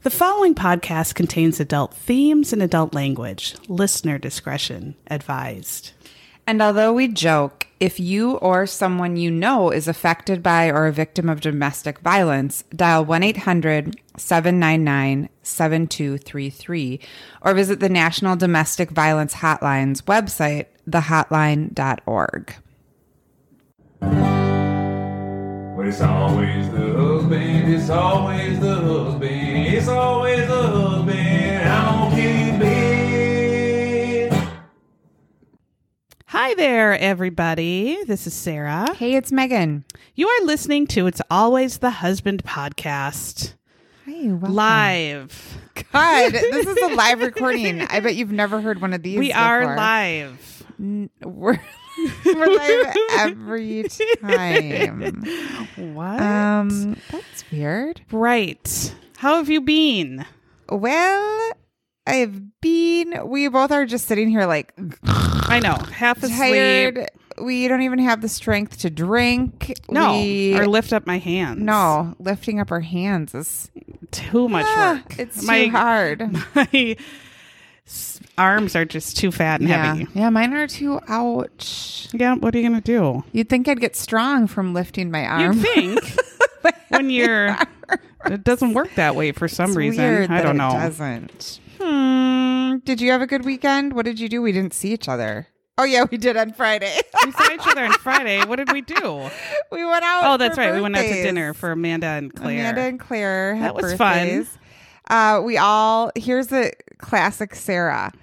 The following podcast contains adult themes and adult language. Listener discretion advised. And although we joke, if you or someone you know is affected by or a victim of domestic violence, dial 1-800-799-7233 or visit the National Domestic Violence Hotline's website, thehotline.org. But it's always the husband, it's always the husband, it's always the husband. I'm gonna kill you, babe. Hi there, everybody. This is Sarah. Hey, it's Megan. You are listening to It's Always the Husband podcast. Hey, welcome. Live. God, this is a live recording. I bet you've never heard one of these We before. are live. We're live every time. What? That's weird. Right. How have you been? Well, we both are just sitting here like I know. Half asleep. tired. We don't even have the strength to drink. No. Or lift up my hands. No, lifting up our hands is Too much work. It's too hard. My arms are just too fat and heavy. Yeah, mine are too. Ouch. Yeah, what are you going to do? You'd think I'd get strong from lifting my arm. You'd think when you're... It doesn't work that way for some reason. Weird I don't know. It doesn't. Did you have a good weekend? What did you do? We didn't see each other. Oh, yeah, we did on Friday. We saw each other on Friday. What did we do? We went out. Oh, that's for right. We went out to birthdays. dinner for Amanda and Claire. Amanda and Claire had That was birthdays. Here's the classic Sarah.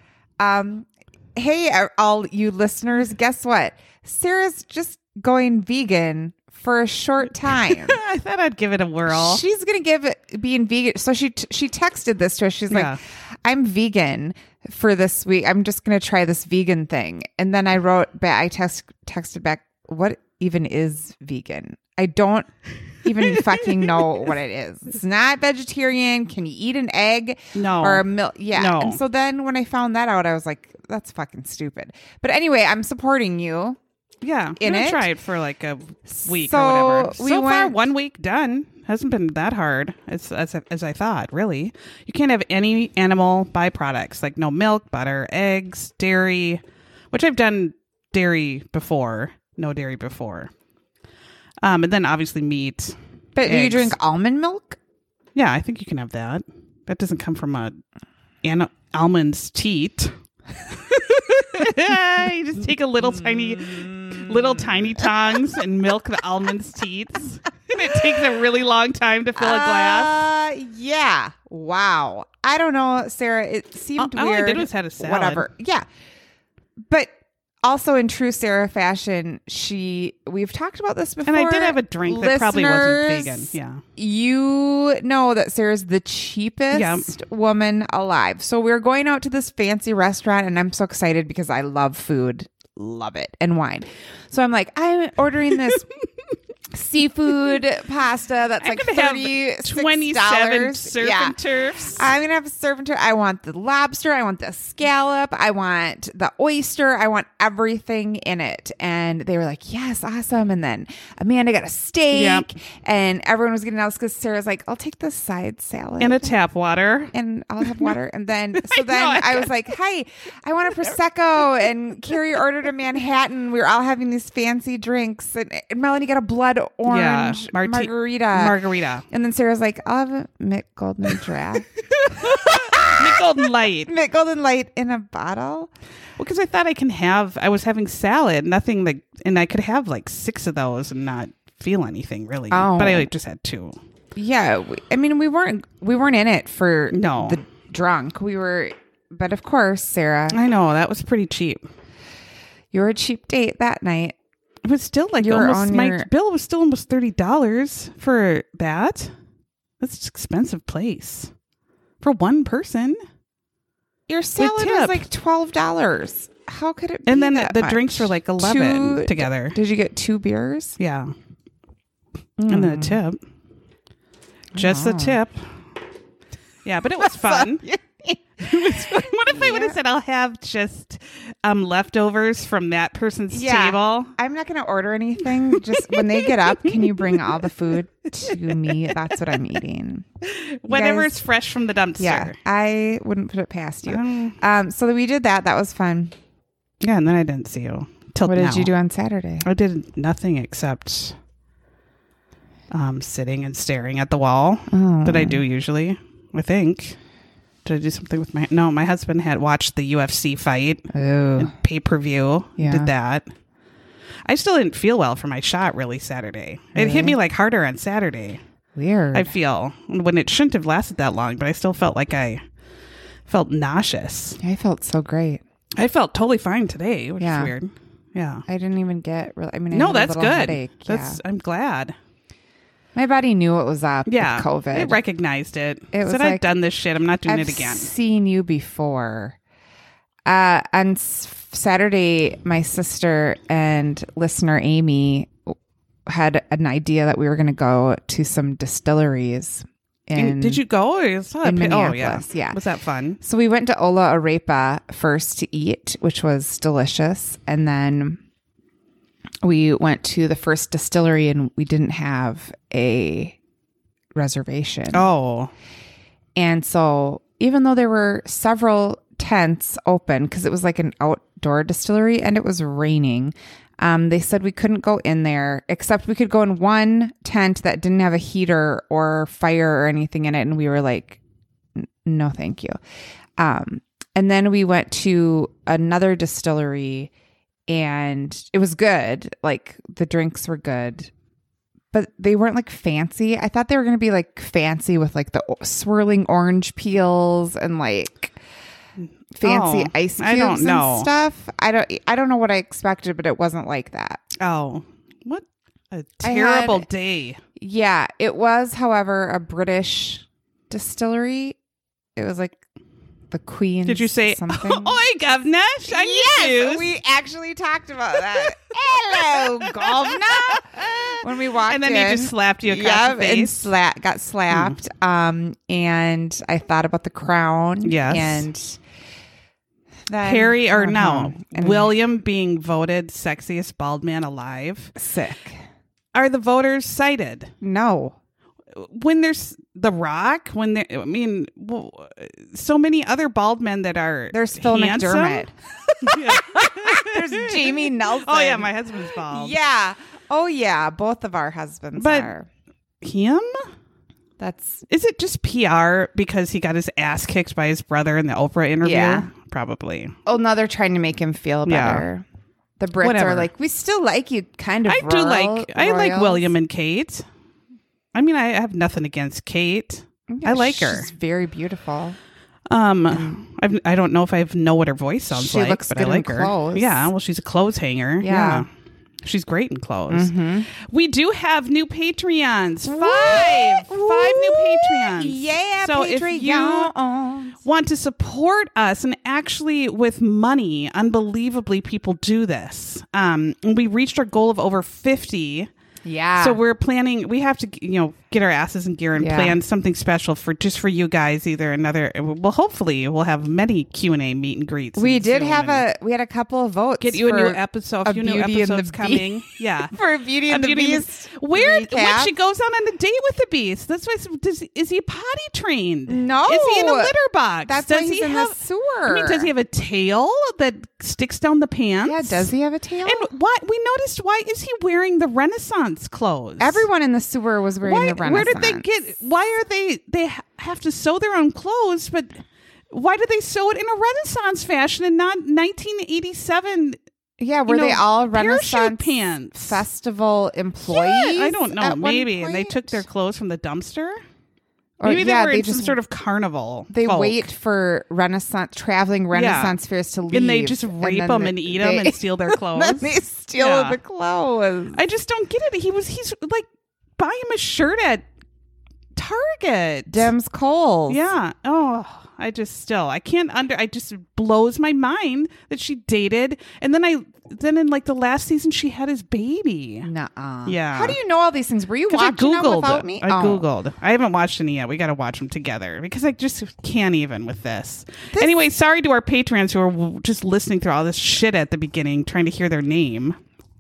Hey, all you listeners, guess what? Sarah's just going vegan for a short time. I thought I'd give it a whirl. She's going to give it being vegan. So she texted this to us. She's Yeah. like, I'm vegan for this week. I'm just going to try this vegan thing. And then I wrote back, I texted back, what even is vegan? I don't even fucking know what it is. It's not vegetarian. Can you eat an egg? No. Or a milk? Yeah. No. And so then when I found that out, I was like, that's fucking stupid. But anyway, I'm supporting you. Yeah. In I'm it? try it for like a week So or whatever. we So far, went- 1 week done. Hasn't been that hard as I thought, really. You can't have any animal byproducts, like no milk, butter, eggs, dairy, which I've done dairy before. No dairy before. And then obviously meat. But do you eggs. drink almond milk? Yeah, I think you can have that. That doesn't come from almond's teat. You just take a little tiny tongs and milk the almond's teats. And it takes a really long time to fill a glass. Yeah. Wow. I don't know, Sarah. It seemed All weird. I did was had a salad. Whatever. Yeah. But also in true Sarah fashion, we've talked about this before. And I did have a drink that probably wasn't vegan. Listeners, Yeah. You know that Sarah's the cheapest woman alive. So we're going out to this fancy restaurant and I'm so excited because I love food. Love it. And wine. So I'm like, I'm ordering this seafood pasta that's I'm like gonna have $36. 27 surf Yeah. and turfs. I'm going to have a surf and turf. I want the lobster. I want the scallop. I want the oyster. I want everything in it. And they were like, yes, awesome. And then Amanda got a steak. Yep. And everyone was getting else because Sarah's like, I'll take the side salad. And a tap water. And I'll have water. And then, I I was like, hi, I want a Prosecco. And Carrie ordered a Manhattan. We were all having these fancy drinks. And Melanie got a blood orange margarita. And then Sarah's like, I'll have a Mick Golden Draft. Mick Golden Light. Mick Golden Light in a bottle. Well, because I thought I was having salad, nothing like, and I could have like 6 of those and not feel anything really. Oh. But I just had 2. Yeah, we weren't in it for No. the drunk. But of course, Sarah, I know that was pretty cheap. you were a cheap date that night. It was still like my bill was still almost $30 for that. That's an expensive place for one person. Your salad tip. was like $12. How could it be? And then that the much? drinks were like 11 together. Did you get 2 beers? Yeah. And then a tip. Just the tip. Yeah, but it was fun. What if I would have said I'll have just leftovers from that person's table? I'm not going to order anything. Just when they get up, can you bring all the food to me? That's what I'm eating. Whatever's fresh from the dumpster. Yeah, I wouldn't put it past you. So we did that. That was fun. Yeah, and then I didn't see you till What now. did you do on Saturday? I did nothing except sitting and staring at the wall that I do usually, I think. Did I do something with my husband had watched the UFC fight pay-per-view. Yeah. Did that. I still didn't feel well for my shot really Saturday. It hit me like harder on Saturday. Weird. I feel when it shouldn't have lasted that long, but I still felt like I felt nauseous. I felt so great. I felt totally fine today, which is weird. Yeah. I didn't even get really, I no, had that's a good. headache. I'm glad. My body knew what was up with COVID. It recognized it. It was said, like, I've done this shit. I'm not doing it again. I've seen you before. On Saturday, my sister and listener Amy had an idea that we were going to go to some distilleries. Did you go? In Minneapolis, yeah. Was that fun? So we went to Ola Arepa first to eat, which was delicious. And then we went to the first distillery and we didn't have a reservation. Oh. And so even though there were several tents open, because it was like an outdoor distillery and it was raining, they said we couldn't go in there, except we could go in one tent that didn't have a heater or fire or anything in it. And we were like, no, thank you. And then we went to another distillery and it was good. Like the drinks were good, but they weren't like fancy. I thought they were going to be like fancy with like the swirling orange peels and like fancy ice cubes I don't know. and stuff. I don't know what I expected, but it wasn't like that. Oh, what a terrible day. Yeah, it was, however, a British distillery. It was like the Queen. Did you say, something? Oi, governor, shine your Yes, shoes. we actually talked about that. Hello, governor. When we walked in. And then he just slapped you across the face. And got slapped. And I thought about the crown. Yes. And then Harry, or went no, home. And William being voted sexiest bald man alive. sick. Are the voters cited? No. When there's The Rock, so many other bald men that are There's Phil handsome. McDermott. There's Jamie Nelson. Oh yeah, my husband's bald. Yeah. Oh yeah, both of our husbands But- are. Him? Is it just PR because he got his ass kicked by his brother in the Oprah interview? Yeah. Probably. Oh, now they're trying to make him feel better. The Brits Whatever. are like, we still like you, kind of. I like William and Kate. I mean, I have nothing against Kate. I like her. She's very beautiful. I don't know if I know what her voice sounds She like, looks but good I like in her. clothes. Yeah, well, she's a clothes hanger. Yeah. She's great in clothes. Mm-hmm. We do have new Patreons. Five new Patreons. Yeah, so if you want to support us, and actually with money, unbelievably people do this. We reached our goal of over 50. Yeah. So we're planning, we have to, get our asses in gear and plan something special for you guys, hopefully we'll have many Q&A meet and greets. We did have we had a couple of votes. Get you a new episode, a few new episodes coming. Yeah. For a Beauty and the Beast. When recap. she goes out on a date with the Beast. That's why, is he potty trained? No. Is he in a litter box? That's why he's in the sewer. I mean, does he have a tail that sticks down the pants? Yeah, does he have a tail? And why is he wearing the Renaissance clothes? Everyone in the sewer was wearing the Renaissance. Where did why are they have to sew their own clothes, but why did they sew it in a Renaissance fashion and not 1987? Yeah, were they all Renaissance pants festival employees? Yeah, I don't know. Maybe. And they took their clothes from the dumpster? Or maybe they were in some sort of carnival. They wait for traveling Renaissance fairs to leave. And they just rape them and eat them and steal their clothes. Then they steal the clothes. I just don't get it. He's like, buy him a shirt at Target. Dem's Kohl's. Yeah. Oh, I just blows my mind that she dated. And then in like the last season, she had his baby. Nuh-uh. Yeah. How do you know all these things? Were you 'Cause watching them without me? I Googled. I haven't watched any yet. We got to watch them together because I just can't even with this. Anyway, sorry to our patrons who are just listening through all this shit at the beginning, trying to hear their name.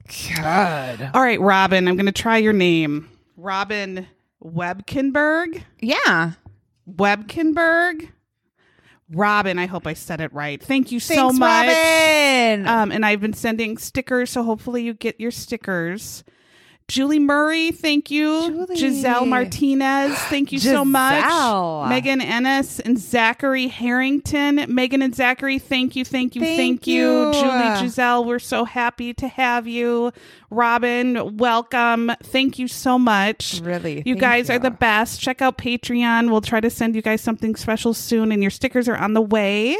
God. All right, Robin, I'm going to try your name. Robin Webkenberg? Yeah. Webkenberg? Robin, I hope I said it right. Thank you so Thanks, much. Robin. And I've been sending stickers, so hopefully you get your stickers. Julie Murray, thank you. Julie. Giselle Martinez, thank you so Giselle. much. Megan Ennis and Zachary Harrington. Megan and Zachary, thank you. Thank you. Julie, Giselle, we're so happy to have you. Robin, welcome. Thank you so much. Really, You thank guys you. are the best. Check out Patreon. We'll try to send you guys something special soon, and your stickers are on the way.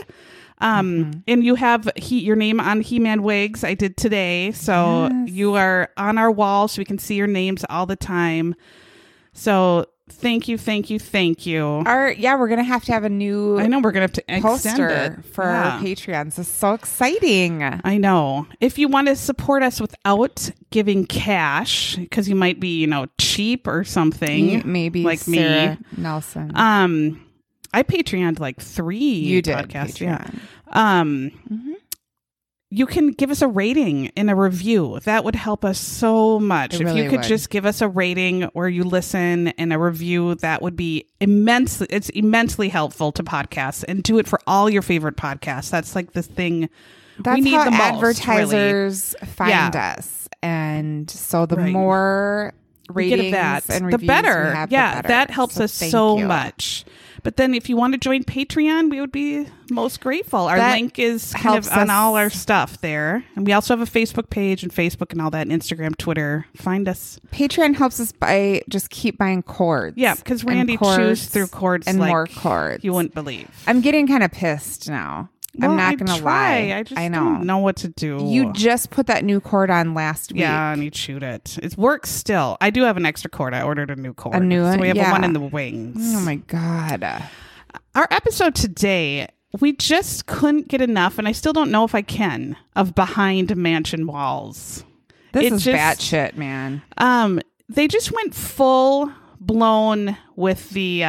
And you have your name on He-Man Wigs. I did today. So you are on our wall so we can see your names all the time. So thank you. We're going to have a new I know we're going to have to poster extend it. for our Patreons. This is so exciting. I know. If you want to support us without giving cash, because you might be, cheap or something. Maybe like Sarah me. Nelson. I Patreoned like 3 you did podcasts. Patreon. Yeah. You can give us a rating and a review. That would help us so much. It If really you could would. just give us a rating where you listen and a review, that would be immensely helpful to podcasts, and do it for all your favorite podcasts. That's like the thing That's we need how the most, advertisers find Yeah. us. And so the Right. more we get ratings that, and the reviews better. we have, Yeah, the better. that helps us thank so you. much. But then if you want to join Patreon, we would be most grateful. Our That link is kind of helps on us- all our stuff there. And we also have a Facebook page and Facebook and all that, and Instagram, Twitter. Find us. Patreon helps us by just keep buying cords. Yeah, because and Randy cords chews through cords and like more cords. you wouldn't believe. I'm getting kind of pissed now. Well, I'm not I going to try. lie. I just know. don't know what to do. You just put that new cord on last week. Yeah, and you chewed it. It works still. I do have an extra cord. I ordered a new cord. A new So one? we have Yeah. one in the wings. Oh my God. Our episode today, we just couldn't get enough, and I still don't know if I can, of Behind Mansion Walls. This It is just- batshit, man. They just went full blown with the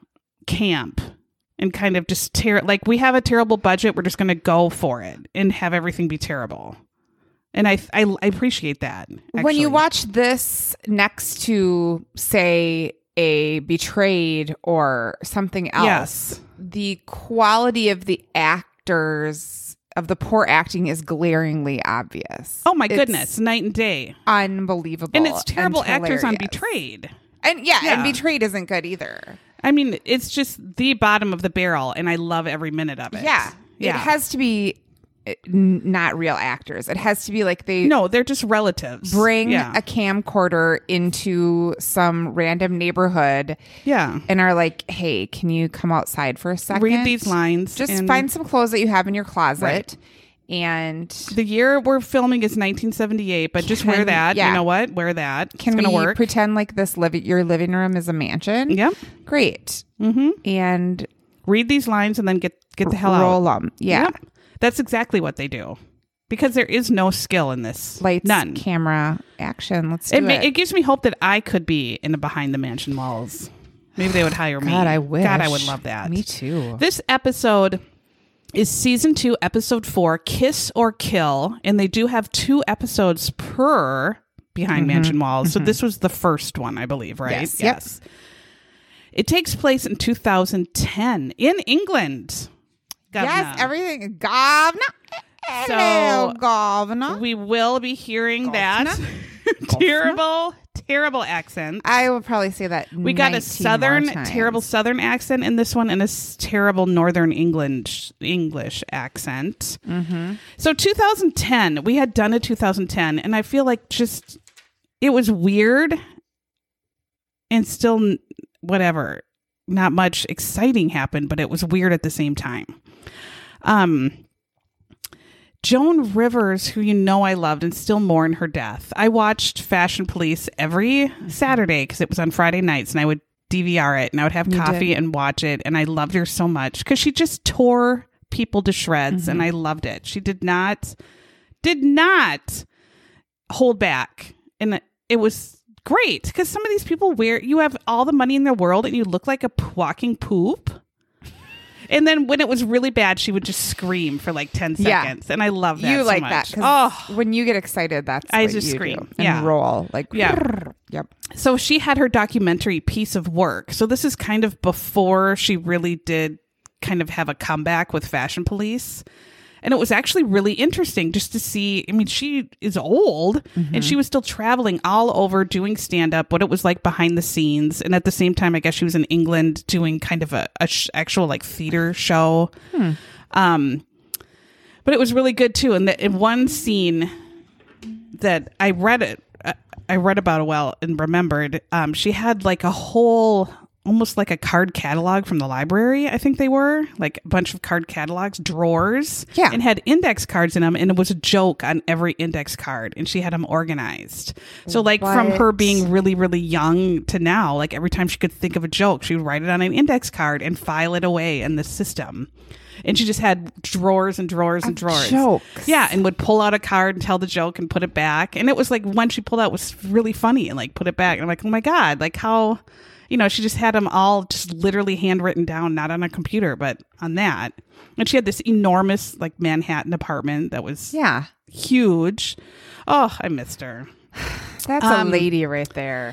camp and kind of just like, we have a terrible budget. We're just going to go for it and have everything be terrible. And I appreciate that. When you actually. watch this next to, say, a Betrayed or something else, Yes. the quality of the actors, of the poor acting, is glaringly obvious. Oh my It's goodness, night and day. Unbelievable. And it's terrible actors on hilarious. Betrayed. And Yeah. and Betrayed isn't good either. I mean, it's just the bottom of the barrel, and I love every minute of it. Yeah. It has to be not real actors. It has to be like they No, they're just relatives. bring Yeah. a camcorder into some random neighborhood Yeah. and are like, hey, can you come outside for a second? Read these lines. Just and find some clothes that you have in your closet. Right. And The year we're filming is 1978, but just wear Can- that. yeah. You know what? Wear that. can it's we gonna work. pretend like your living room is a mansion? Yep. Great. Mm-hmm. And Read these lines and then get the hell out. roll them. Yeah. Yep. That's exactly what they do. Because there is no skill in this. Lights, None. camera, action. Let's do it. It gives me hope that I could be in the Behind the Mansion Walls. Maybe they would hire me. God, I wish. God, I would love that. Me too. This episode is season 2, episode 4, Kiss or Kill. And they do have 2 episodes per Behind Mansion Walls. So this was the first one, I believe, right? Yes. Yep. It takes place in 2010 in England. Governor. Yes, everything. Governor. So, Hello, Governor. We will be hearing that terrible accent. I will probably say that. We got a 19 more times. terrible southern accent in this one, and a terrible northern English accent. Mm-hmm. So 2010, we had done a 2010, and I feel like just it was weird, and still whatever. Not much exciting happened, but it was weird at the same time. Joan Rivers, who I loved and still mourn her death. I watched Fashion Police every Saturday because it was on Friday nights, and I would DVR it and I would have coffee and watch it. And I loved her so much because she just tore people to shreds and I loved it. She did not hold back. And it was great because some of these people you have all the money in the world and you look like a walking poop. And then when it was really bad, she would just scream for like 10 seconds. And I love that you so like much. that because when you get excited, that's I what just you scream. do. And roll. Like, yep. So she had her documentary Piece of Work. So this is kind of before she really did kind of have a comeback with Fashion Police. And it was actually really interesting just to see. I mean, she is old and she was still traveling all over doing stand-up, what it was like behind the scenes. And at the same time, I guess she was in England doing kind of a actual like theater show. But it was really good too. And in one scene that I read about a while and remembered, she had like a whole, almost like a card catalog from the library. I think they were like a bunch of card catalogs, drawers, and had index cards in them. And it was a joke on every index card. And she had them organized. So like from her being really, really young to now, like every time she could think of a joke, she would write it on an index card and file it away in the system. And she just had drawers and drawers and drawers. Jokes. Yeah. And would pull out a card and tell the joke and put it back. And it was like one she pulled out was really funny and like put it back. And I'm like, oh my God, like how... she just had them all just literally handwritten down, not on a computer, but on that. And she had this enormous like Manhattan apartment that was huge. Oh, I missed her. That's a lady right there.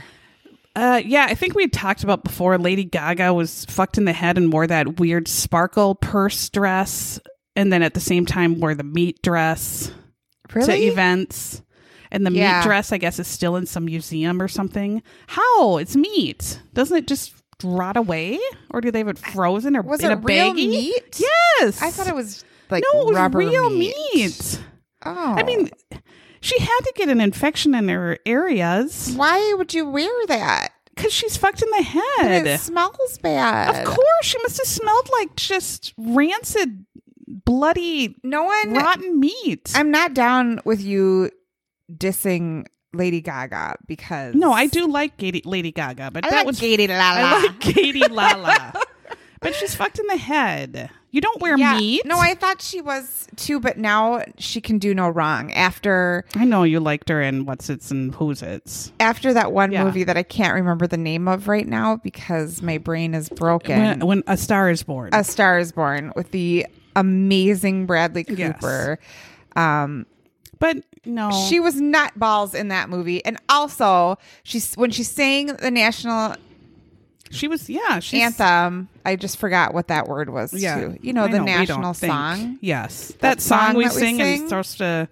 I think we had talked about before. Lady Gaga was fucked in the head and wore that weird sparkle purse dress. And then at the same time wore the meat dress to events. And the meat dress, I guess, is still in some museum or something. How? It's meat. Doesn't it just rot away? Or do they have it frozen or was in it a baggie? Real meat? Yes. I thought it was like no, it was rubber real meat. Oh. I mean, she had to get an infection in her areas. Why would you wear that? Because she's fucked in the head. But it smells bad. Of course. She must have smelled like just rancid, bloody, rotten meat. I'm not down with you dissing Lady Gaga because no, I do like Lady Gaga, but I like Katie Lala. I like Katie Lala, but she's fucked in the head. You don't wear meat. No, I thought she was too, but now she can do no wrong. After I know you liked her in What's It's and Who's It's. After that one movie that I can't remember the name of right now because my brain is broken. When A Star Is Born. A Star Is Born with the amazing Bradley Cooper. Yes. But no, she was nutballs in that movie, and also when she sang the national, she's anthem. I just forgot what that word was. Yeah, too. The national song. Yes, that song we sing and it's supposed to,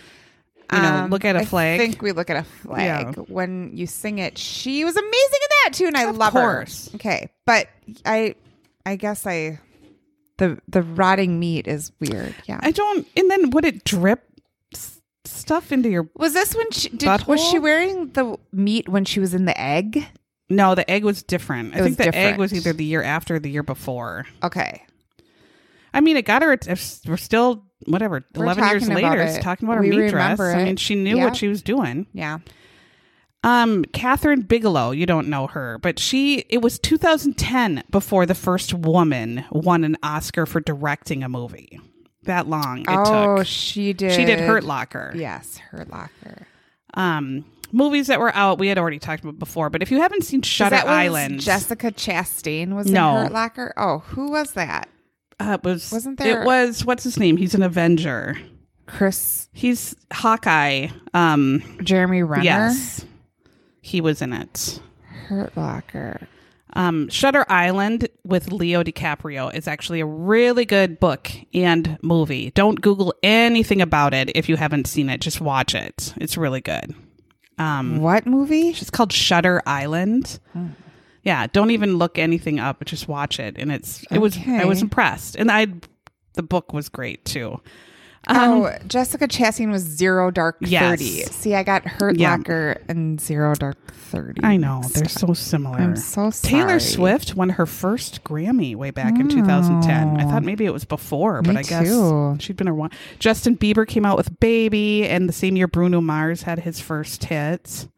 look at a flag. I think we look at a flag when you sing it. She was amazing in that too, and I love her. Okay, but I guess the rotting meat is weird. Yeah, I don't. And then would it drip stuff into your was this when was she wearing the meat when she was in the egg? No, the egg was different. I think the egg was either the year after or the year before. Okay. I mean, it got her. We're still 11 years later talking about her meat dress. I mean, she knew what she was doing. Yeah. Catherine Bigelow, you don't know her, but it was 2010 before the first woman won an Oscar for directing a movie. That long it took. Oh, she did. She did Hurt Locker. Yes, Hurt Locker. Movies that were out, we had already talked about before, but if you haven't seen Shutter Island. Jessica Chastain was in Hurt Locker? Oh, who was that? Wasn't there? It was, what's his name? He's an Avenger. He's Hawkeye. Jeremy Renner? Yes. He was in it. Hurt Locker. Shutter Island with Leo DiCaprio is actually a really good book and movie. Don't Google anything about it if you haven't seen it. Just watch it. It's really good. What movie? It's called Shutter Island. Yeah, don't even look anything up. Just watch it. And I was impressed. And the book was great too. Jessica Chastain was Zero Dark 30. Yes. See, I got Hurt Locker and Zero Dark 30. I know. They're so similar. I'm so sorry. Taylor Swift won her first Grammy way back in 2010. I thought maybe it was before, but I guess she'd been her one. Justin Bieber came out with Baby, and the same year Bruno Mars had his first hit.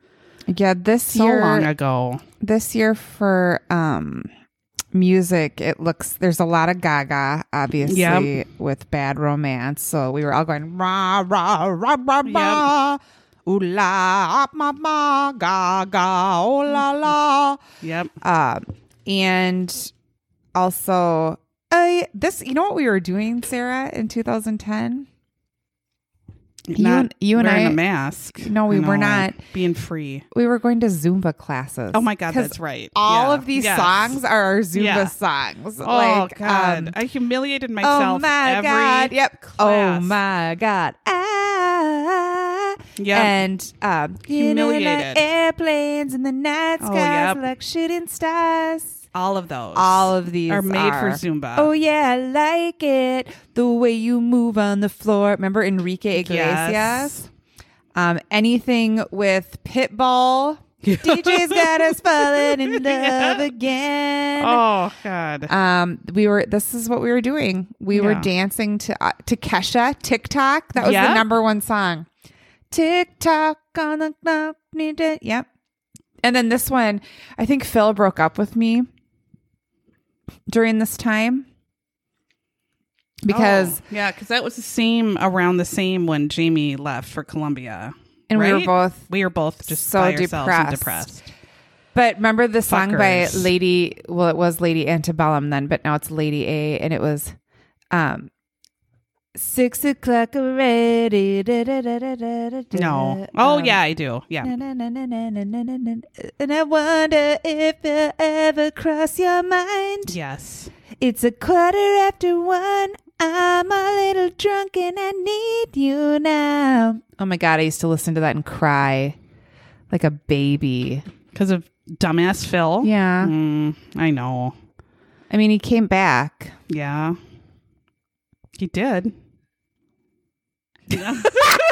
Yeah, So long ago. This year for music, there's a lot of Gaga, obviously, with Bad Romance. So we were all going rah rah rah rah rah. Ooh la ma ma Gaga oh la la. Yep. And also this, you know what we were doing, Sarah, in 2010? You and I a mask. No, we were not being free. We were going to Zumba classes. Oh my God, that's right. All of these songs are our Zumba songs. Oh God, I humiliated myself. Oh my every God. Yep. class. Oh my God. Yep. And humiliated. Airplanes in the night skies like shooting stars. All of those. All of these are made for Zumba. Oh yeah, I like it. The way you move on the floor. Remember Enrique Iglesias? Yes. Anything with Pitbull. DJ's got us falling in love again. Oh God. This is what we were doing. We were dancing to Kesha, TikTok. That was the number one song. TikTok on the clock. Yep. And then this one, I think Phil broke up with me during this time because because that was around the same when Jamie left for Columbia, and right? we were both just so by ourselves and depressed. But remember the song by Lady? Well, it was Lady Antebellum then, but now it's Lady A, and it was 6 o'clock already. No. Oh yeah, I do. Yeah. And I wonder if it'll ever cross your mind. Yes. It's 1:15. I'm a little drunk and I need you now. Oh my God, I used to listen to that and cry like a baby. Because of dumbass Phil? Yeah. I know. I mean, he came back. Yeah. He did. Yeah.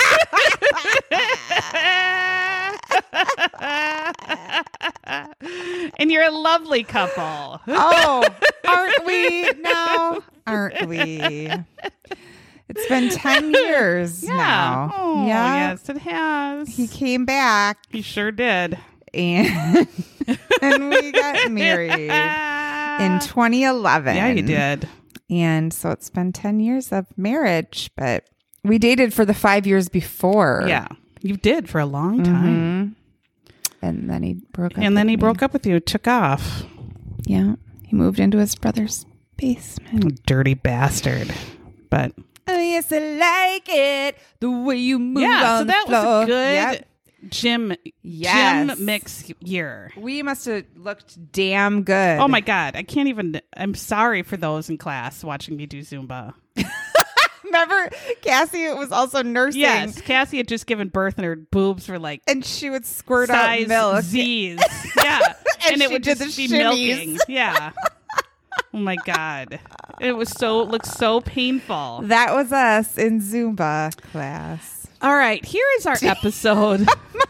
And you're a lovely couple. Oh, aren't we now? Aren't we? It's been 10 years now. Oh, yeah. Yes, it has. He came back. He sure did. And we got married in 2011. Yeah, you did. And so it's been 10 years of marriage, but we dated for the 5 years before. Yeah, you did for a long time. And then he broke up. And then he broke up with you, took off. Yeah, he moved into his brother's basement. Dirty bastard. But oh yes, I like it the way you move. Yeah, on so that the floor. was a good Yep. gym mix year. We must have looked damn good. Oh my God, I can't even. I'm sorry for those in class watching me do Zumba. Remember, Cassie was also nursing. Yes, Cassie had just given birth and her boobs were like and she would squirt size out milk. Z's. Yeah, and it she would did just the be shimmies. milking. Yeah. Oh my God, it looked so painful. That was us in Zumba class. All right, here is our episode.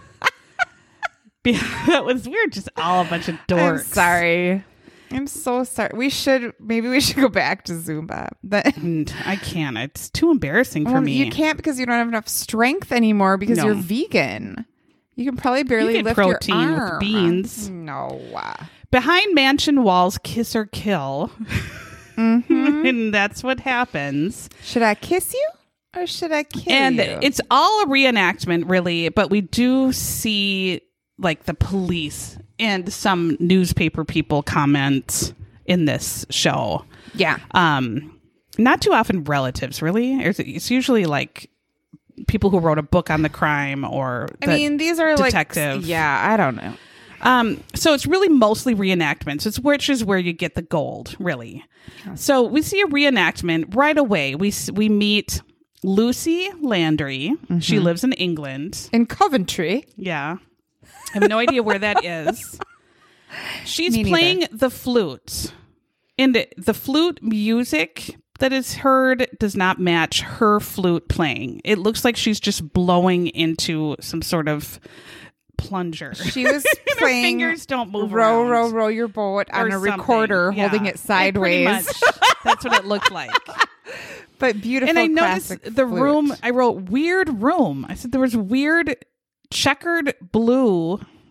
That was we're just all a bunch of dorks. I'm sorry. I'm so sorry. Maybe we should go back to Zumba. But I can't. It's too embarrassing for me. You can't because you don't have enough strength anymore because you're vegan. You can probably barely lift protein your arm. with beans. No. Behind mansion walls, kiss or kill. And that's what happens. Should I kiss you or should I kill you? And it's all a reenactment, really, but we do see like the police and some newspaper people comment in this show. Yeah. Not too often relatives, really. It's usually like people who wrote a book on the crime or these are detective. Like, yeah, I don't know. So it's really mostly reenactments. Which is where you get the gold, really. So we see a reenactment right away. We meet Lucy Landry. She lives in England. In Coventry. Yeah. I have no idea where that is. She's playing the flute. And the flute music that is heard does not match her flute playing. It looks like she's just blowing into some sort of plunger. She was playing her fingers don't move row, around. row, row your boat on a recorder, holding it sideways. Pretty much. That's what it looked like. But beautiful. And I noticed the flute. room. I wrote weird room. I said there was weird checkered blue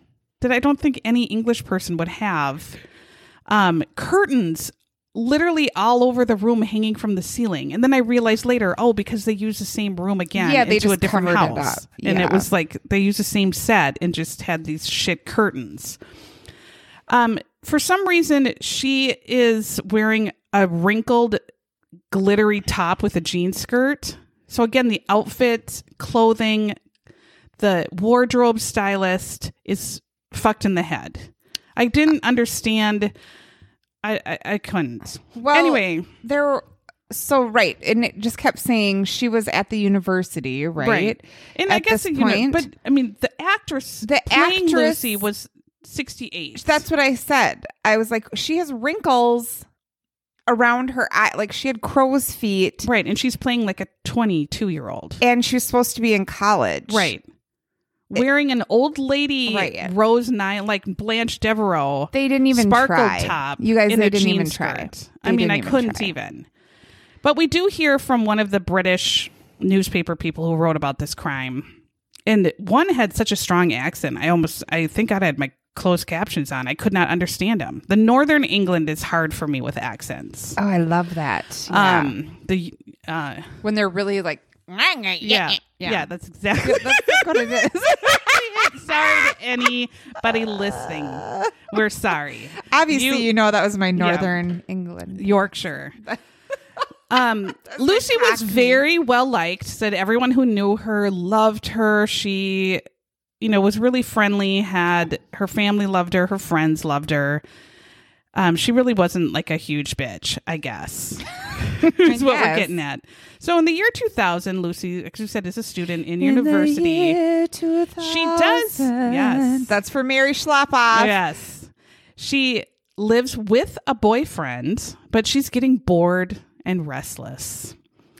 that I don't think any English person would have. Curtains literally all over the room hanging from the ceiling. And then I realized later, because they used the same room again they into a just different covered house. it up. And Yeah. it was like they used the same set and just had these shit curtains. For some reason, she is wearing a wrinkled, glittery top with a jean skirt. So again, the outfit, clothing, the wardrobe stylist is fucked in the head. I didn't understand. I couldn't. Well, anyway, right, and it just kept saying she was at the university, right? And at I guess this point, but I mean, the actress playing Lucy was 68. That's what I said. I was like, she has wrinkles around her eye, like she had crow's feet, right? And she's playing like a 22-year-old, and she was supposed to be in college, right? Wearing an old lady Rose Nile, like Blanche Devereaux. They didn't even sparkle try. top. You guys, in they a didn't jean even skirt. try. I mean, I couldn't even. But we do hear from one of the British newspaper people who wrote about this crime. And one had such a strong accent. I think I had my closed captions on. I could not understand him. The Northern England is hard for me with accents. Oh, I love that. Yeah. When they're really like, yeah, that's exactly that's what it is. Sorry to anybody listening. We're sorry. Obviously, you know that was my Northern England. Yorkshire. Lucy was very well liked. Said everyone who knew her loved her. She, was really friendly. Had her family loved her. Her friends loved her. She really wasn't like a huge bitch, I guess. Is what we're getting at. So in the year 2000, Lucy, as you said, is a student in university. The year 2000. She does. Yes. That's for Mary Schlappoff. Yes. She lives with a boyfriend, but she's getting bored and restless.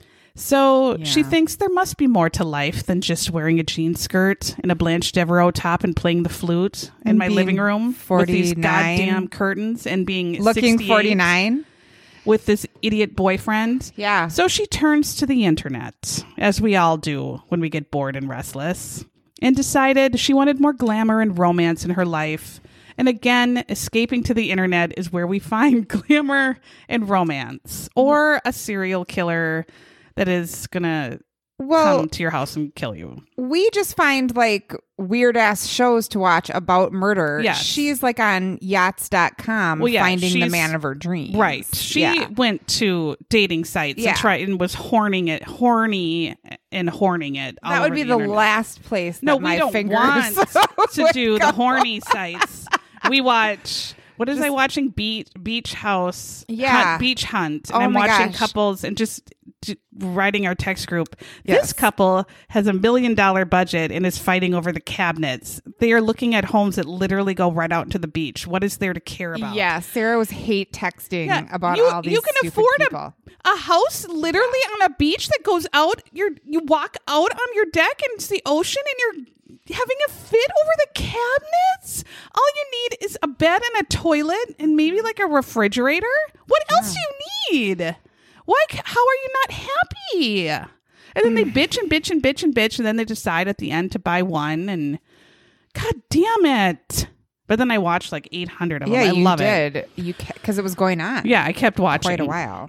So she thinks there must be more to life than just wearing a jean skirt and a Blanche Devereaux top and playing the flute in my living room 49. with these goddamn curtains and being looking 68 49 with this idiot boyfriend. Yeah. So she turns to the internet, as we all do when we get bored and restless, and decided she wanted more glamour and romance in her life. And again, escaping to the internet is where we find glamour and romance, or a serial killer that is going to come to your house and kill you. We just find like weird ass shows to watch about murder. Yes. She's like on yachts.com finding the man of her dreams. Right. She went to dating sites and was horny and horning it. All that would over be the internet. last place that No, we my don't fingers want to do go. the horny sites. We watch. What is I watching? Beach House. Beach Hunt. And I'm watching couples and just writing our text group. Yes. This couple has $1 million budget and is fighting over the cabinets. They are looking at homes that literally go right out into the beach. What is there to care about? Yeah, Sarah was hate texting about all these. You can stupid afford people. a house literally on a beach that goes out. You walk out on your deck and it's the ocean, and you're having a fit over the cabinets. All you need is a bed and a toilet and maybe like a refrigerator. What else do you need? Why? How are you not happy? And then they bitch and bitch and bitch and bitch, and then they decide at the end to buy one. And God damn it! But then I watched like 800 of them. I love it. Because it was going on. Yeah, I kept watching quite a while.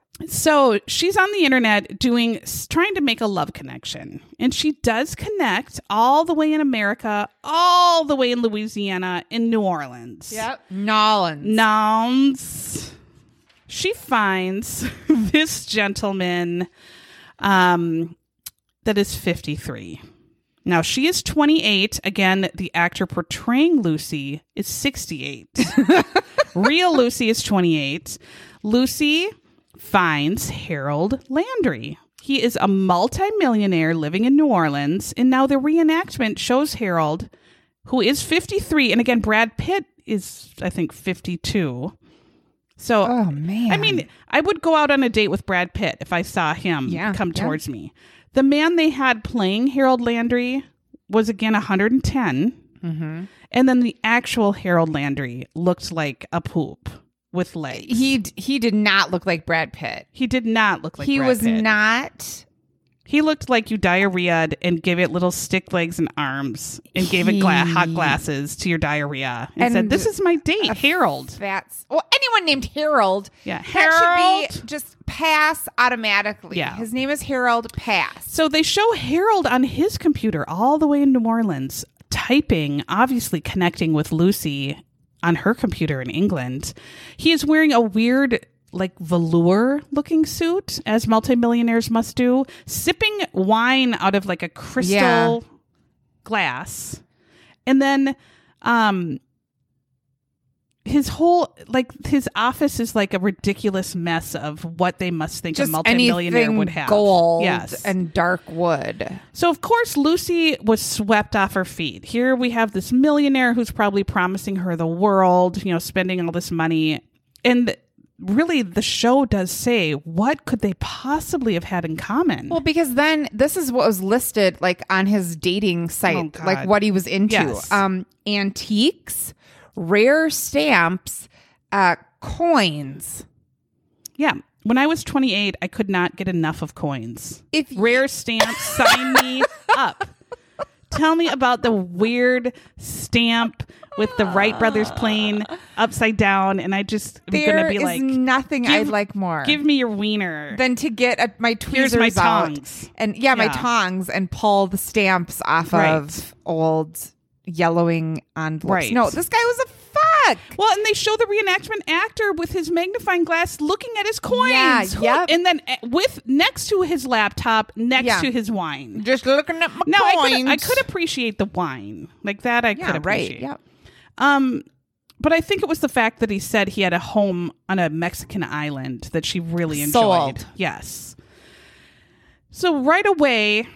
So she's on the internet trying to make a love connection. And she does connect all the way in America, all the way in Louisiana, in New Orleans. Yep. Nolans. She finds this gentleman that is 53. Now, she is 28. Again, the actor portraying Lucy is 68. Real Lucy is 28. Lucy finds Harold Landry. He is a multimillionaire living in New Orleans, and now the reenactment shows Harold, who is 53, and again, Brad Pitt is, I think, 52. So, oh man, I mean, I would go out on a date with Brad Pitt if I saw him come towards me. The man they had playing Harold Landry was again 110, and then the actual Harold Landry looked like a poop with legs. He did not look like Brad Pitt. He did not look like Brad Pitt. He was not He looked like you diarrheaed and gave it little stick legs and arms and gave it hot glasses to your diarrhea and said, "This is my date, Harold." Anyone named Harold. Yeah, Harold should be just pass automatically. Yeah. His name is Harold. Pass. So they show Harold on his computer all the way in New Orleans, typing, obviously connecting with Lucy on her computer in England. He is wearing a weird, like, velour looking suit, as multimillionaires must do, sipping wine out of like a crystal glass. And then his whole, like, his office is like a ridiculous mess of what they must think Just a multimillionaire anything would have. gold Yes. and dark wood. So, of course, Lucy was swept off her feet. Here we have this millionaire who's probably promising her the world, spending all this money. And really, the show does say, what could they possibly have had in common? Well, because then this is what was listed like on his dating site, God. like what he was into. Yes. Antiques, rare stamps, coins. Yeah. When I was 28, I could not get enough of coins. If Rare stamps, sign me up. Tell me about the weird stamp with the Wright brothers plane upside down, and I just am going to be like, nothing I'd like more. give me your wiener. than to get my tweezers Here's my out tongs. and my tongs and pull the stamps off of old yellowing envelopes. Right. No, this guy was a fuck. Well, and they show the reenactment actor with his magnifying glass looking at his coins. Yeah, yep. And then next to his laptop, next to his wine. Just looking at my Now, coins. I could appreciate the wine. Like that I could appreciate. Right. Yeah. But I think it was the fact that he said he had a home on a Mexican island that she really enjoyed. Sold. Yes. So right away,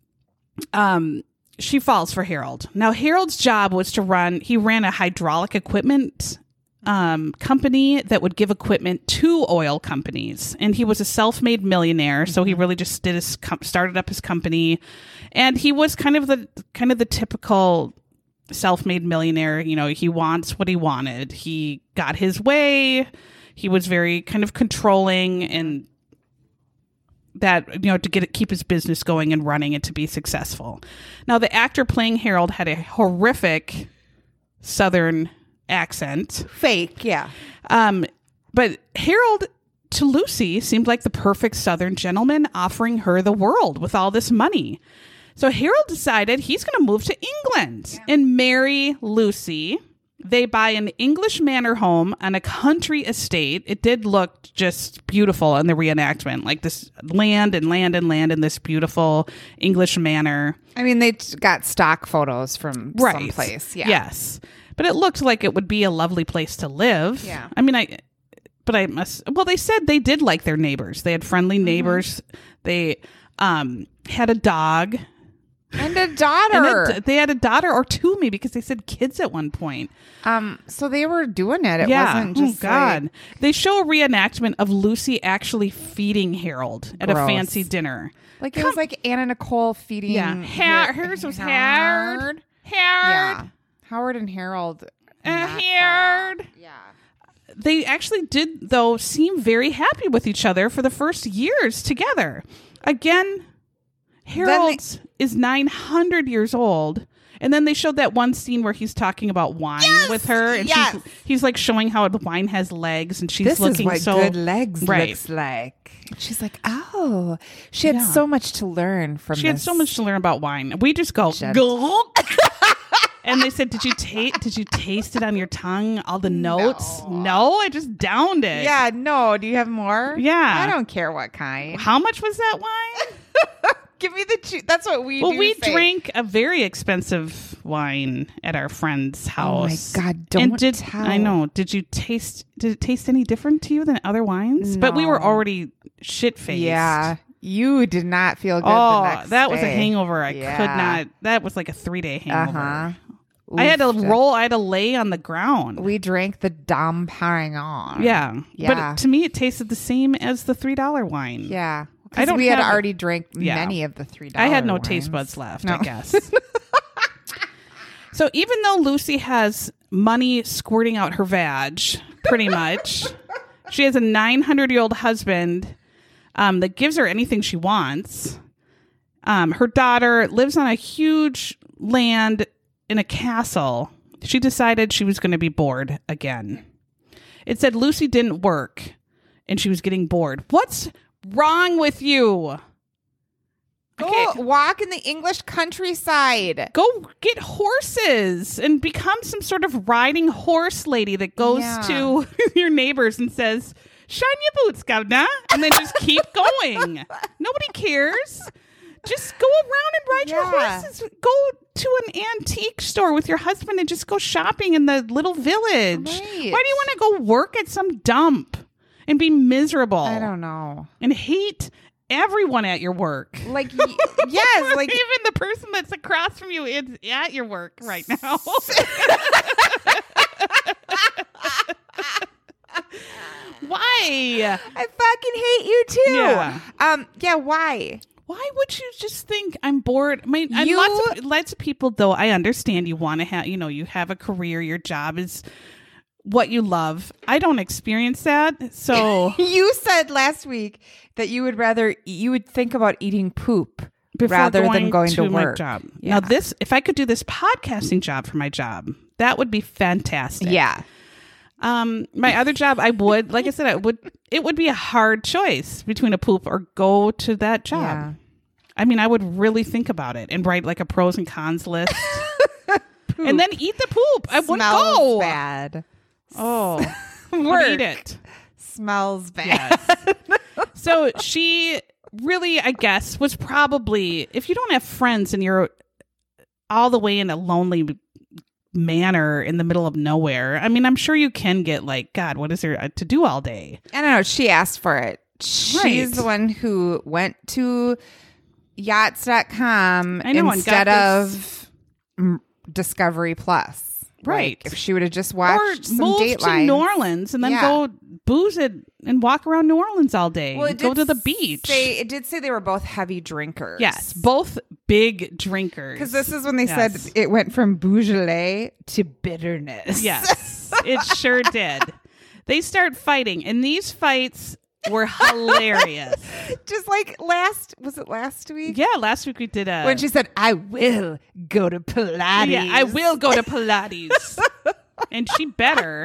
she falls for Harold. Now, Harold's job was he ran a hydraulic equipment company that would give equipment to oil companies. And he was a self-made millionaire. So he really just started up his company. And he was kind of the typical self-made millionaire. He wants what he wanted. He got his way. He was very kind of controlling and that, to keep his business going and running it to be successful. Now, the actor playing Harold had a horrific Southern accent. Fake, yeah. But Harold, to Lucy, seemed like the perfect Southern gentleman offering her the world with all this money. So Harold decided he's going to move to England and marry Lucy. They buy an English manor home on a country estate. It did look just beautiful in the reenactment, like this land in this beautiful English manor. I mean, they got stock photos from someplace. Yeah. Yes. But it looked like it would be a lovely place to live. Yeah. I mean, they said they did like their neighbors. They had friendly neighbors. They had a dog. And a daughter. And they had a daughter or two, maybe, because they said kids at one point. So they were doing it. It wasn't just God. like... They show a reenactment of Lucy actually feeding Harold at a fancy dinner. Like it was like Anna Nicole feeding... Yeah. Hers was Harold. Yeah. Howard and Harold. Harold. Yeah. They actually did, though, seem very happy with each other for the first years together. Again, Harold is 900 years old. And then they showed that one scene where he's talking about wine with her. And he's like showing how the wine has legs. And she's looking this is so... what good legs looks like. She's like, oh, she had so much to learn from She had so much to learn about wine. We just go... And they said, did you taste it on your tongue? All the notes? No, I just downed it. Yeah, no. Do you have more? Yeah. I don't care what kind. How much was that wine? Give me the that's what we do. Well, we drank a very expensive wine at our friend's house. Oh my God, don't tell. I know. Did it taste any different to you than other wines? No. But we were already shit-faced. Yeah. You did not feel good the next that day. was a hangover. I could not. That was like a 3-day hangover. Uh-huh. I had to roll. I had to lay on the ground. We drank the Dom Perignon. Yeah. But to me, it tasted the same as the $3 wine. Yeah. We had already drank many of the $3 I had no wines. taste buds left, I guess. So even though Lucy has money squirting out her vag, pretty much, she has a 900-year-old husband that gives her anything she wants. Her daughter lives on a huge land in a castle. She decided she was going to be bored again. It said Lucy didn't work and she was getting bored. What's wrong with you? Go walk in the English countryside. Go get horses and become some sort of riding horse lady that goes to your neighbors and says, shine your boots, governor, and then just keep going. Nobody cares. Just go around and ride your horses. Go to an antique store with your husband and just go shopping in the little village. Right. Why do you want to go work at some dump and be miserable? I don't know. And hate everyone at your work. Like, yes, like even the person that's across from you is at your work right now. Why? I fucking hate you too. Yeah. Why? Why would you just think I'm bored? I mean, and lots of people, though, I understand you want to have, you have a career, your job is what you love. I don't experience that. So you said last week that you would think about eating poop rather than going to work. My job. Yeah. Now if I could do this podcasting job for my job, that would be fantastic. Yeah. My other job, I would, like I said, it would be a hard choice between a poop or go to that job. Yeah. I mean, I would really think about it and write like a pros and cons list and then eat the poop. I wouldn't go. Bad. Oh, eat it. Smells bad. Yes. So she really, I guess, was probably, if you don't have friends and you're all the way in a lonely manor in the middle of nowhere, I mean, I'm sure you can get like, God, what is there to do all day? I don't know. She asked for it. She's the one who went to yachts.com instead of Discovery Plus. Right. Like, if she would have just watched some move Dateline to New Orleans and then go booze it and walk around New Orleans all day. Well, go to the beach. It did say they were both heavy drinkers. Yes, both big drinkers. Because this is when they said it went from Beaujolais to bitterness. Yes, it sure did. They start fighting, and these fights were hilarious. Just like last week? Yeah, last week we did when she said, I will go to Pilates. Yeah, I will go to Pilates. And she better.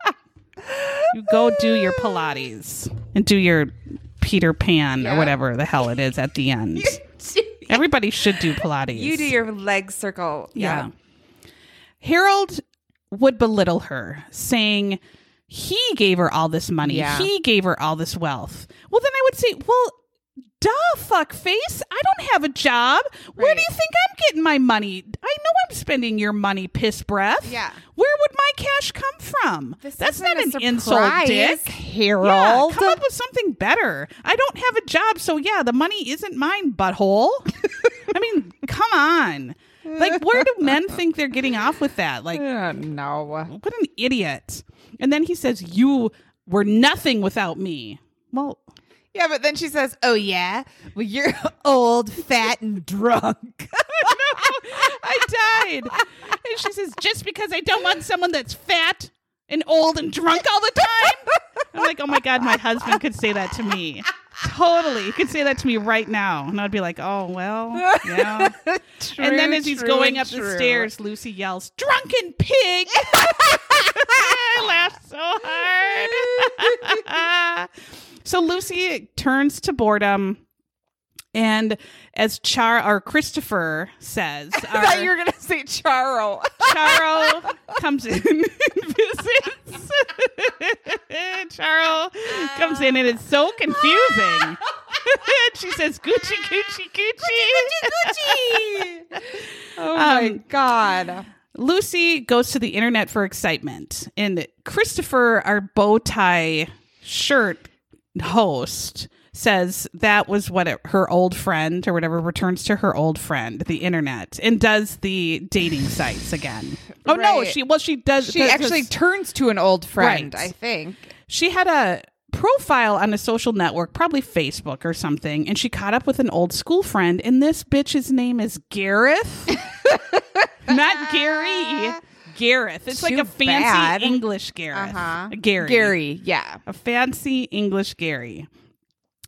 You go do your Pilates and do your Peter Pan or whatever the hell it is at the end. Everybody should do Pilates. You do your leg circle. Yeah. Harold would belittle her, saying he gave her all this money. Yeah. He gave her all this wealth. Well, then I would say, well, duh, fuck face. I don't have a job. Where do you think I'm getting my money? I know I'm spending your money, piss breath. Yeah. Where would my cash come from? That's not an insult, Dick. Harold. Yeah, come up with something better. I don't have a job, so yeah, the money isn't mine, butthole. I mean, come on. Like, where do men think they're getting off with that? Like, no. What an idiot. And then he says, you were nothing without me. Well, yeah, but then she says, oh, yeah? Well, you're old, fat, and drunk. I died. And she says, just because I don't want someone that's fat and old and drunk all the time? I'm like, oh, my God, my husband could say that to me. Totally. He could say that to me right now. And I'd be like, oh, well, yeah. True, and then as he's going up the stairs, Lucy yells, drunken pig. I laughed so hard. So Lucy turns to boredom. And as Christopher says, I thought you were going to say Charo. Charo comes in and visits. Charo comes in and it's so confusing. She says, Gucci, Gucci, Gucci. Gucci, Gucci. Oh my God. Lucy goes to the internet for excitement. And Christopher, our bow tie shirt host, says that was what her old friend or whatever returns to her old friend, the internet, and does the dating sites again. Oh, no, she does. She actually turns to an old friend, right. I think. She had a profile on a social network, probably Facebook or something, and she caught up with an old school friend, and this bitch's name is Gareth. Not Gary. Gareth. It's like a fancy English Gareth. Uh-huh. Gary. Gary, yeah. A fancy English Gary.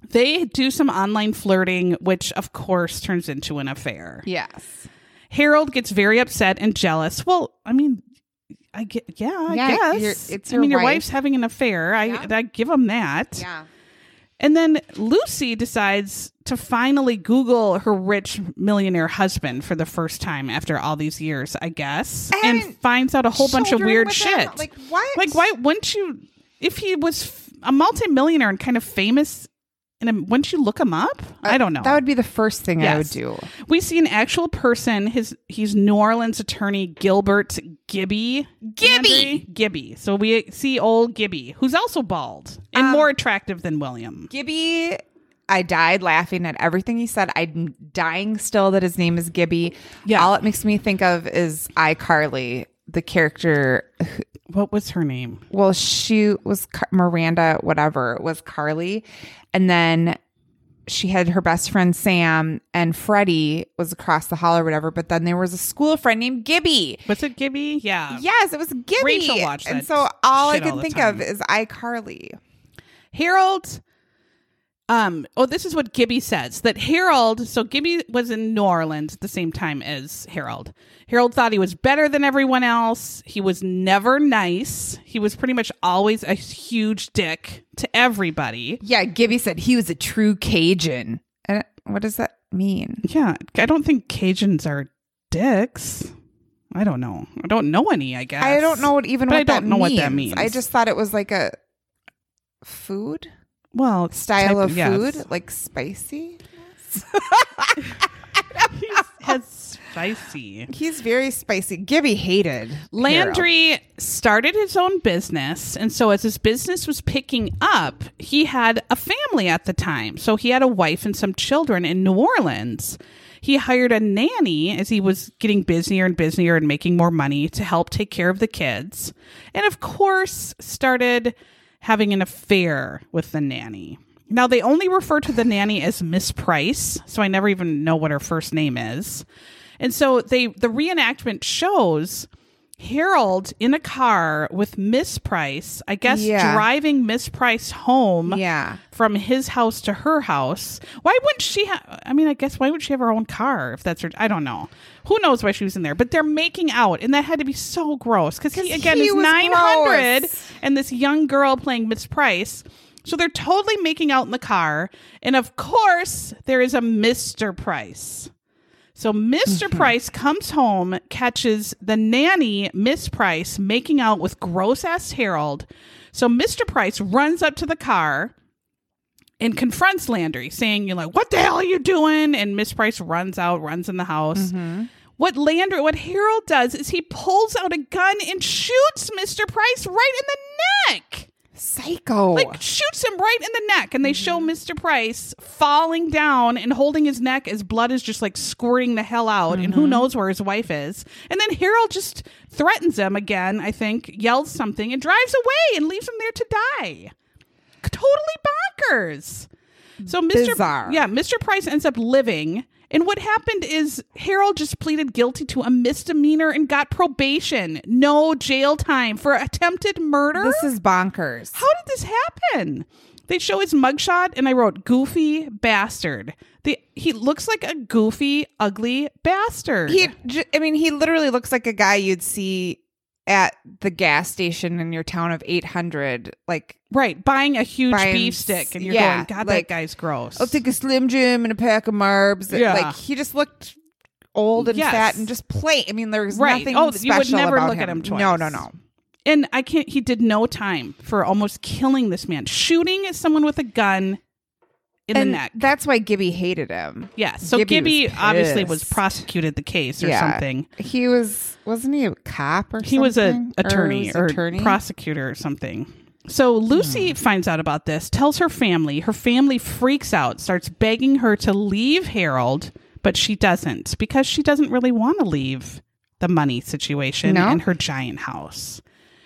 They do some online flirting, which of course turns into an affair. Yes. Harold gets very upset and jealous. Well, I mean, I guess. Your wife's having an affair. I give him that. Yeah. And then Lucy decides to finally Google her rich millionaire husband for the first time after all these years, I guess, and finds out a whole bunch of weird shit. Like, what? Like, why wouldn't you, if he was a multimillionaire and kind of famous, wouldn't you look him up? I don't know. That would be the first thing I would do. We see an actual person. He's New Orleans attorney Gilbert Gibby. Gibby. So we see old Gibby, who's also bald and more attractive than William. Gibby, I died laughing at everything he said. I'm dying still that his name is Gibby. Yeah. All it makes me think of is iCarly, the character. What was her name? Well, she was Miranda, whatever, was Carly. And then she had her best friend Sam, and Freddie was across the hall or whatever. But then there was a school friend named Gibby. Was it Gibby? Yeah. Yes, it was Gibby. Rachel watched that. And so all I can think of is iCarly. Harold. This is what Gibby says, that Harold, so Gibby was in New Orleans at the same time as Harold. Harold thought he was better than everyone else. He was never nice. He was pretty much always a huge dick to everybody. Yeah, Gibby said he was a true Cajun. And what does that mean? Yeah, I don't think Cajuns are dicks. I don't know. I don't know any, I guess. I don't know what that means. I just thought it was like a food. Well, style of food, like spicy. He's spicy. He's very spicy. Gibby hated Landry. Harold. Started his own business, and so as his business was picking up, he had a family at the time. So he had a wife and some children in New Orleans. He hired a nanny as he was getting busier and busier and making more money to help take care of the kids, and of course started having an affair with the nanny. Now, they only refer to the nanny as Miss Price, so I never even know what her first name is. And so the reenactment shows Harold in a car with Miss Price, I guess driving Miss Price home from his house to her house. Why wouldn't she why would she have her own car if that's her? I don't know. Who knows why she was in there? But they're making out, and that had to be so gross because he is 900 gross. And this young girl playing Miss Price. So they're totally making out in the car. And of course, there is a Mr. Price. So Mr. Price comes home, catches the nanny, Miss Price, making out with gross-ass Harold. So Mr. Price runs up to the car and confronts Landry, saying, what the hell are you doing? And Miss Price runs in the house. Mm-hmm. What Harold does is he pulls out a gun and shoots Mr. Price right in the neck. Psycho. Like, shoots him right in the neck. And they show Mr. Price falling down and holding his neck as blood is just like squirting the hell out. And who knows where his wife is. And then Harold just threatens him again, I think, yells something and drives away and leaves him there to die. Totally bonkers. So Mr. Price ends up living. And what happened is Harold just pleaded guilty to a misdemeanor and got probation. No jail time for attempted murder. This is bonkers. How did this happen? They show his mugshot, and I wrote, goofy bastard. He looks like a goofy, ugly bastard. He literally looks like a guy you'd see at the gas station in your town of 800, like buying a huge beef stick, and you're going, God, that guy's gross. I'll take a Slim Jim and a pack of Marbs. Yeah. Like, he just looked old and fat and just plain. I mean, there's nothing special you would never about look him. at him twice. No. And he did no time for almost killing this man, shooting at someone with a gun in the neck. That's why Gibby hated him. Yeah. So Gibby obviously was prosecuted the case or something. He wasn't he a cop or something? He was an attorney or prosecutor or something. So Lucy finds out about this, tells her family. Her family freaks out, starts begging her to leave Harold, but she doesn't because she doesn't really want to leave the money situation and her giant house.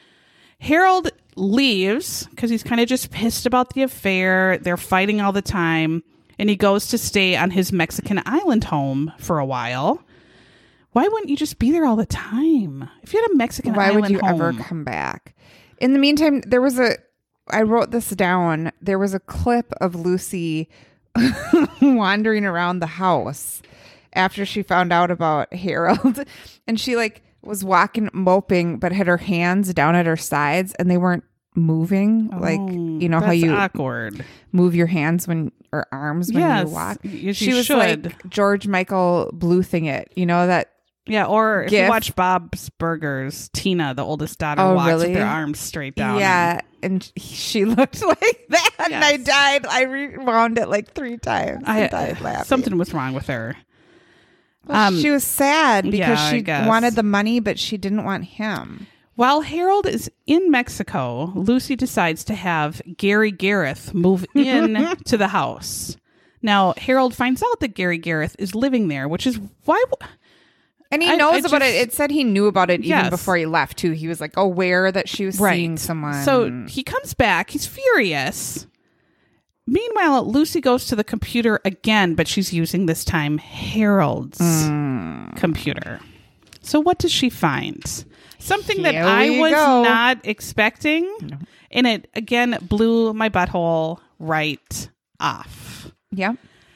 Harold leaves because he's kind of just pissed about the affair. They're fighting all the time, and he goes to stay on his Mexican island home for a while. Why wouldn't you just be there all the time? If you had a Mexican island home. Why would you ever come back? In the meantime, there was I wrote this down. There was a clip of Lucy wandering around the house after she found out about Harold, and she like was walking moping but had her hands down at her sides and they weren't moving, like you know how you awkward move your hands or arms when you walk. She was like George Michael Bluthing it, you know that. Yeah, or if you watch Bob's Burgers, Tina, the oldest daughter, walks with her arms straight down. Yeah, and she looked like that, and I died. I rewound it like 3 times. I died laughing. Something was wrong with her. Well, she was sad because she wanted the money, but she didn't want him. While Harold is in Mexico, Lucy decides to have Gary Gareth move in to the house. Now, Harold finds out that Gary Gareth is living there, which is why... And he knows about it. It said he knew about it even before he left, too. He was like aware that she was seeing someone. So he comes back. He's furious. Meanwhile, Lucy goes to the computer again, but she's using this time Harold's computer. So what does she find? Something that I was not expecting. No. And it, again, blew my butthole right off. Yeah.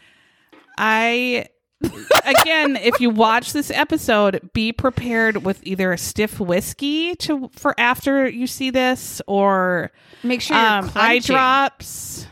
Again, if you watch this episode, be prepared with either a stiff whiskey for after you see this, or make sure you're eye drops.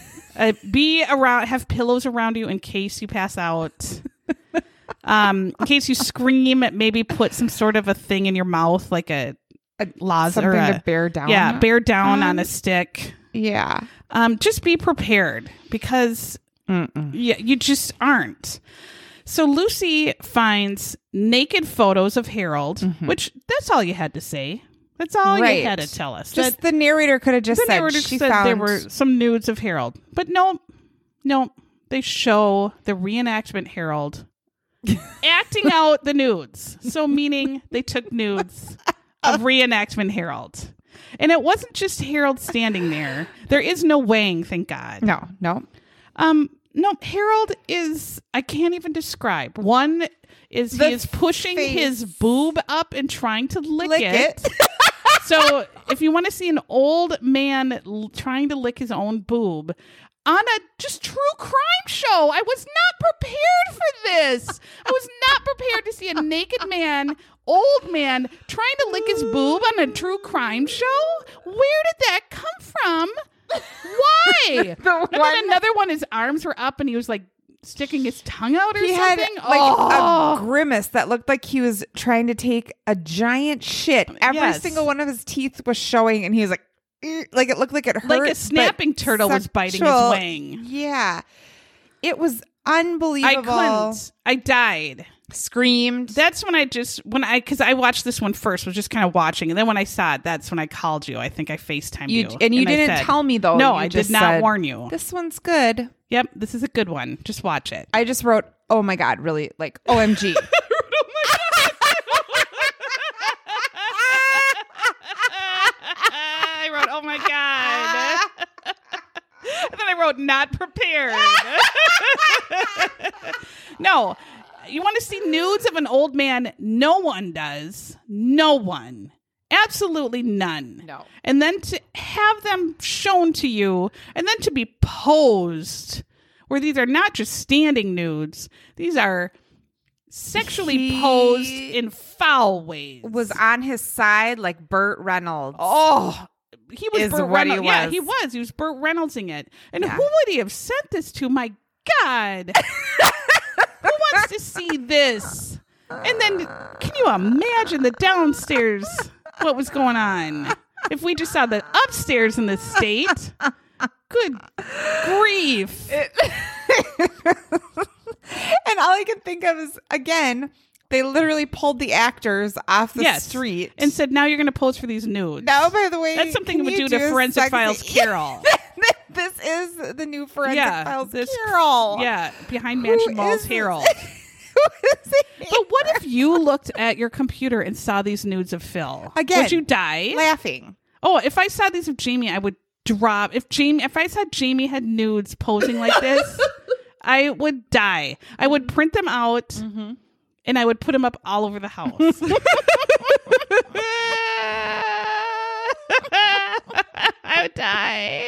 Have pillows around you in case you pass out. In case you scream, maybe put some sort of a thing in your mouth, like a something to bear down. Yeah, bear down on a stick. Yeah. Just be prepared because you just aren't. So Lucy finds naked photos of Harold, which that's all you had to say. That's all you had to tell us. Just the narrator could have just said she found there were some nudes of Harold. But no, they show the reenactment Harold acting out the nudes. So meaning they took nudes of reenactment Harold. And it wasn't just Harold standing there. There is no weighing, thank God. No. No, Harold is, I can't even describe. One is he is pushing his boob up and trying to lick it. So if you want to see an old man trying to lick his own boob on a just true crime show, I was not prepared for this. I was not prepared to see a naked man, old man, trying to lick his boob on a true crime show. Where did that come from? Why? And then another one, his arms were up and he was like sticking his tongue out or something. Had like a grimace that looked like he was trying to take a giant shit. Every single one of his teeth was showing and he was like it looked like it hurt. Like a snapping turtle was biting his wing. Yeah. It was unbelievable. I died. Screamed. That's when because I watched this one first, was just kind of watching, and then when I saw it, that's when I called you. I think I FaceTimed you. And you didn't tell me though. No, I did not warn you. This one's good. Yep, this is a good one. Just watch it. I just wrote, oh my God, really, like OMG. I wrote, oh my God. And then I wrote, not prepared. No. You want to see nudes of an old man? No one does. No one. Absolutely none. No. And then to have them shown to you and then to be posed, where these are not just standing nudes, these are sexually posed in foul ways. Was on his side like Burt Reynolds. Oh, he was Burt Reynolds. Yeah, he was. He was Burt Reynoldsing it. And who would he have sent this to? My God. Who wants to see this? And then, can you imagine the downstairs, what was going on? If we just saw the upstairs in this state. Good grief. And all I can think of is, again, they literally pulled the actors off the street. And said, now you're going to pose for these nudes. Now, by the way, that's something we would do to Forensic Files Carol. This is the new Forensic Files Carol. Yeah, behind Mansion Mall's Harold. But what if you looked at your computer and saw these nudes of Phil? Again, would you die? Laughing. Oh, if I saw these of Jamie, I would drop. If I saw Jamie had nudes posing like this, I would die. I would print them out and I would put them up all over the house. I would die.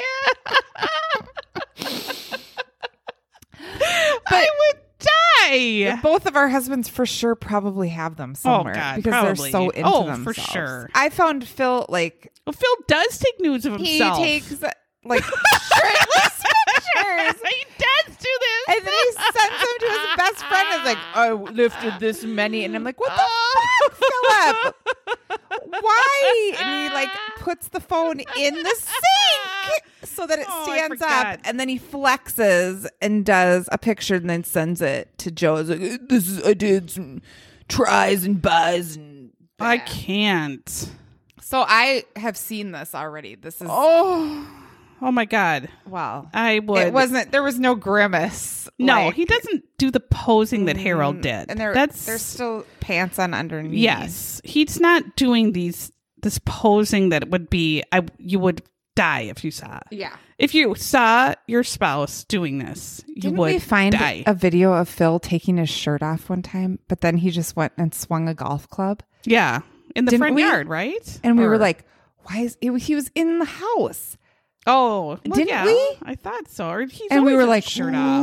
I would die. Both of our husbands for sure probably have them somewhere God, because probably. they're so into themselves. For sure. I found Phil Well, Phil does take nudes of himself. He takes shirtless pictures. He does do this. And then he sends them to his best friend. It's like, I lifted this many. And I'm like, what the fuck, Philip? Why? And he puts the phone in the sink so that it stands up. And then he flexes and does a picture and then sends it to Joe. It's like, I did some tries and buys. And I can't. So I have seen this already. This is... Oh my God. Wow. I would. There was no grimace. No, he doesn't do the posing that Harold did. And there's still pants on underneath. Yes. He's not doing this posing that would be, you would die if you saw. Yeah. If you saw your spouse doing this, you would we find die. A video of Phil taking his shirt off one time, but then he just went and swung a golf club? Yeah. In the Didn't front we? yard, right? And we were like, why is he was in the house? Oh, well, didn't yeah, we? I thought so. Or he's and we always were with like, his shirt off.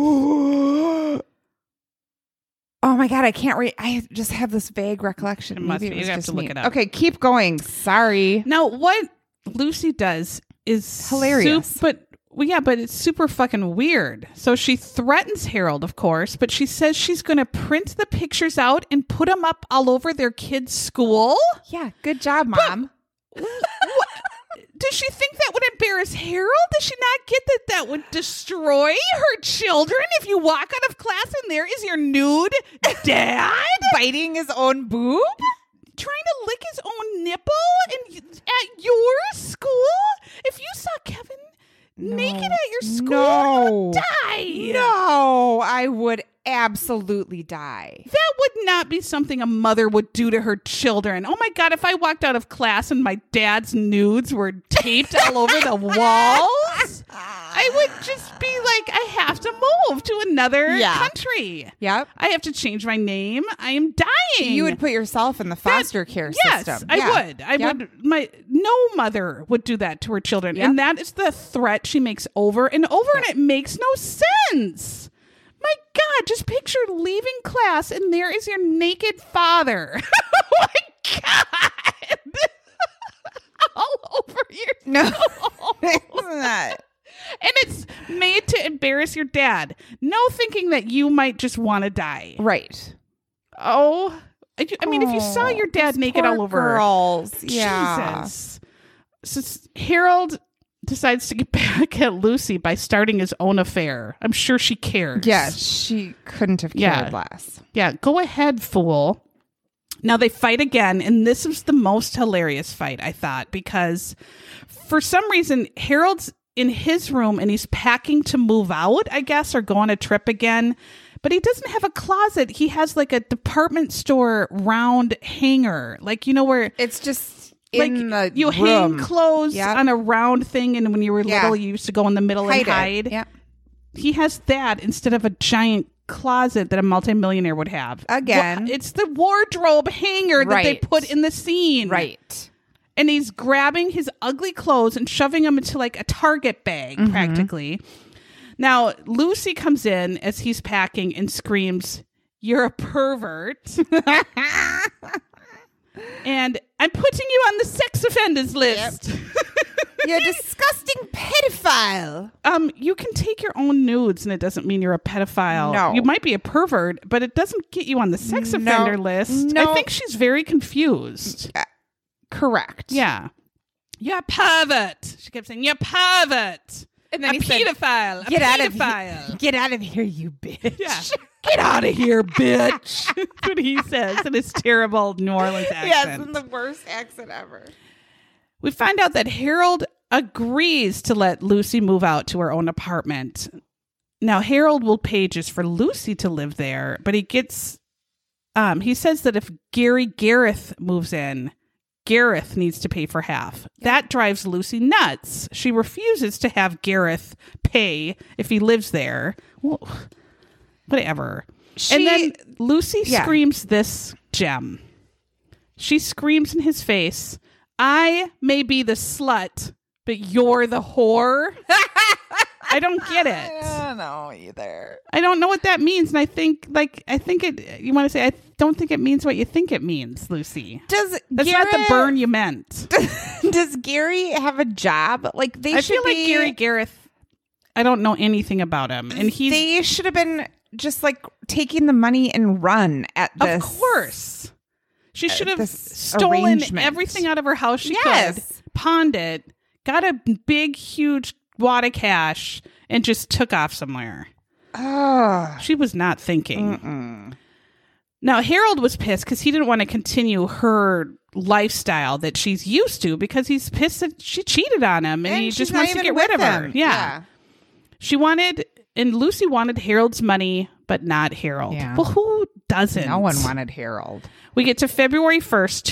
Oh my God, I can't read. I just have this vague recollection. It must Maybe be. it was You have just to look me. it up. Okay, keep going. Sorry. Now, what Lucy does is Hilarious. but it's super fucking weird. So she threatens Harold, of course, but she says she's going to print the pictures out and put them up all over their kids' school. Yeah, good job, Mom. Does she think that would embarrass Harold? Does she not get that would destroy her children if you walk out of class and there is your nude dad Biting his own boob? trying to lick his own nipple at your school? If you saw Kevin naked at your school, you would die. No, I would absolutely die. That would not be something a mother would do to her children. Oh my God, if I walked out of class and my dad's nudes were taped all over the walls, I would just be like, I have to move to another country. Yep. I have to change my name. I am dying. You would put yourself in the foster care system. I would. I would. No mother would do that to her children. Yep. And that is the threat she makes over and over, and it makes no sense. My God, just picture leaving class and there is your naked father. Oh my God. All over your No, it's not. And it's made to embarrass your dad. No thinking that you might just want to die. Right. Oh, I mean, if you saw your dad naked all over. Girls. Yeah. Jesus. So Harold decides to get back at Lucy by starting his own affair. I'm sure she cares. Yes, she couldn't have cared less. Yeah, go ahead, fool. Now they fight again, and this was the most hilarious fight, I thought, because for some reason, Harold's in his room and he's packing to move out, I guess, or go on a trip again. But he doesn't have a closet. He has like a department store round hanger, like, you know, where it's just in the you room. Hang clothes on a round thing, and when you were little, you used to go in the middle and hide. Yeah, he has that instead of a giant closet that a multimillionaire would have. Again, it's the wardrobe hanger that they put in the scene, right? And he's grabbing his ugly clothes and shoving them into like a Target bag, practically. Now Lucy comes in as he's packing and screams, "You're a pervert!" And I'm putting you on the sex offenders list. Yep. You're a disgusting pedophile. You can take your own nudes and it doesn't mean you're a pedophile. No. You might be a pervert, but it doesn't get you on the sex offender list. No. I think she's very confused. Correct. Yeah. You're a pervert. She kept saying, you're a pervert. And then a pedophile. Get out of here. Get out of here, you bitch. Yeah. Get out of here, bitch. That's what he says in his terrible New Orleans accent. Yes, in the worst accent ever. We find out that Harold agrees to let Lucy move out to her own apartment. Now, Harold will pay just for Lucy to live there, but he gets, he says that if Gary Gareth moves in, Gareth needs to pay for half. That drives Lucy nuts. She refuses to have Gareth pay if he lives there. Well, whatever. And then Lucy screams this gem. She screams in his face, "I may be the slut, but you're the whore. I don't get it. I don't know either. I don't know what that means. And I think you want to say, I don't think it means what you think it means, Lucy. That's not the burn you meant. Does Gary have a job? Like I feel like Gary Gareth, I don't know anything about him. And they should have been just like taking the money and run at this. Of course. She should have stolen everything out of her house she could, pawned it, got a big, huge wad of cash, and just took off somewhere. She was not thinking. Mm-mm. Now, Harold was pissed because he didn't want to continue her lifestyle that she's used to because he's pissed that she cheated on him and he just wants to get rid of her. Yeah. And Lucy wanted Harold's money, but not Harold. Yeah. Well, who doesn't? No one wanted Harold. We get to February 1st,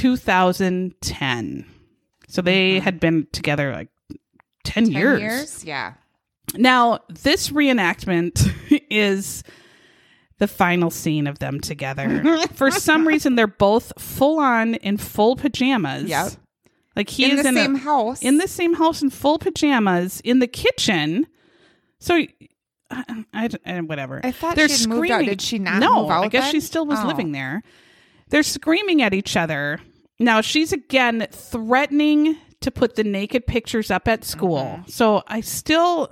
2010. So they had been together like 10 years. Yeah. Now, this reenactment is the final scene of them together. For some reason, they're both full on in full pajamas. Yep. Like he is in the same house. In the same house in full pajamas in the kitchen. So whatever. I thought they're she'd screaming. moved out. Did she not No, move out I guess then? she still was living there. They're screaming at each other. Now she's again threatening to put the naked pictures up at school. Mm-hmm. So I still,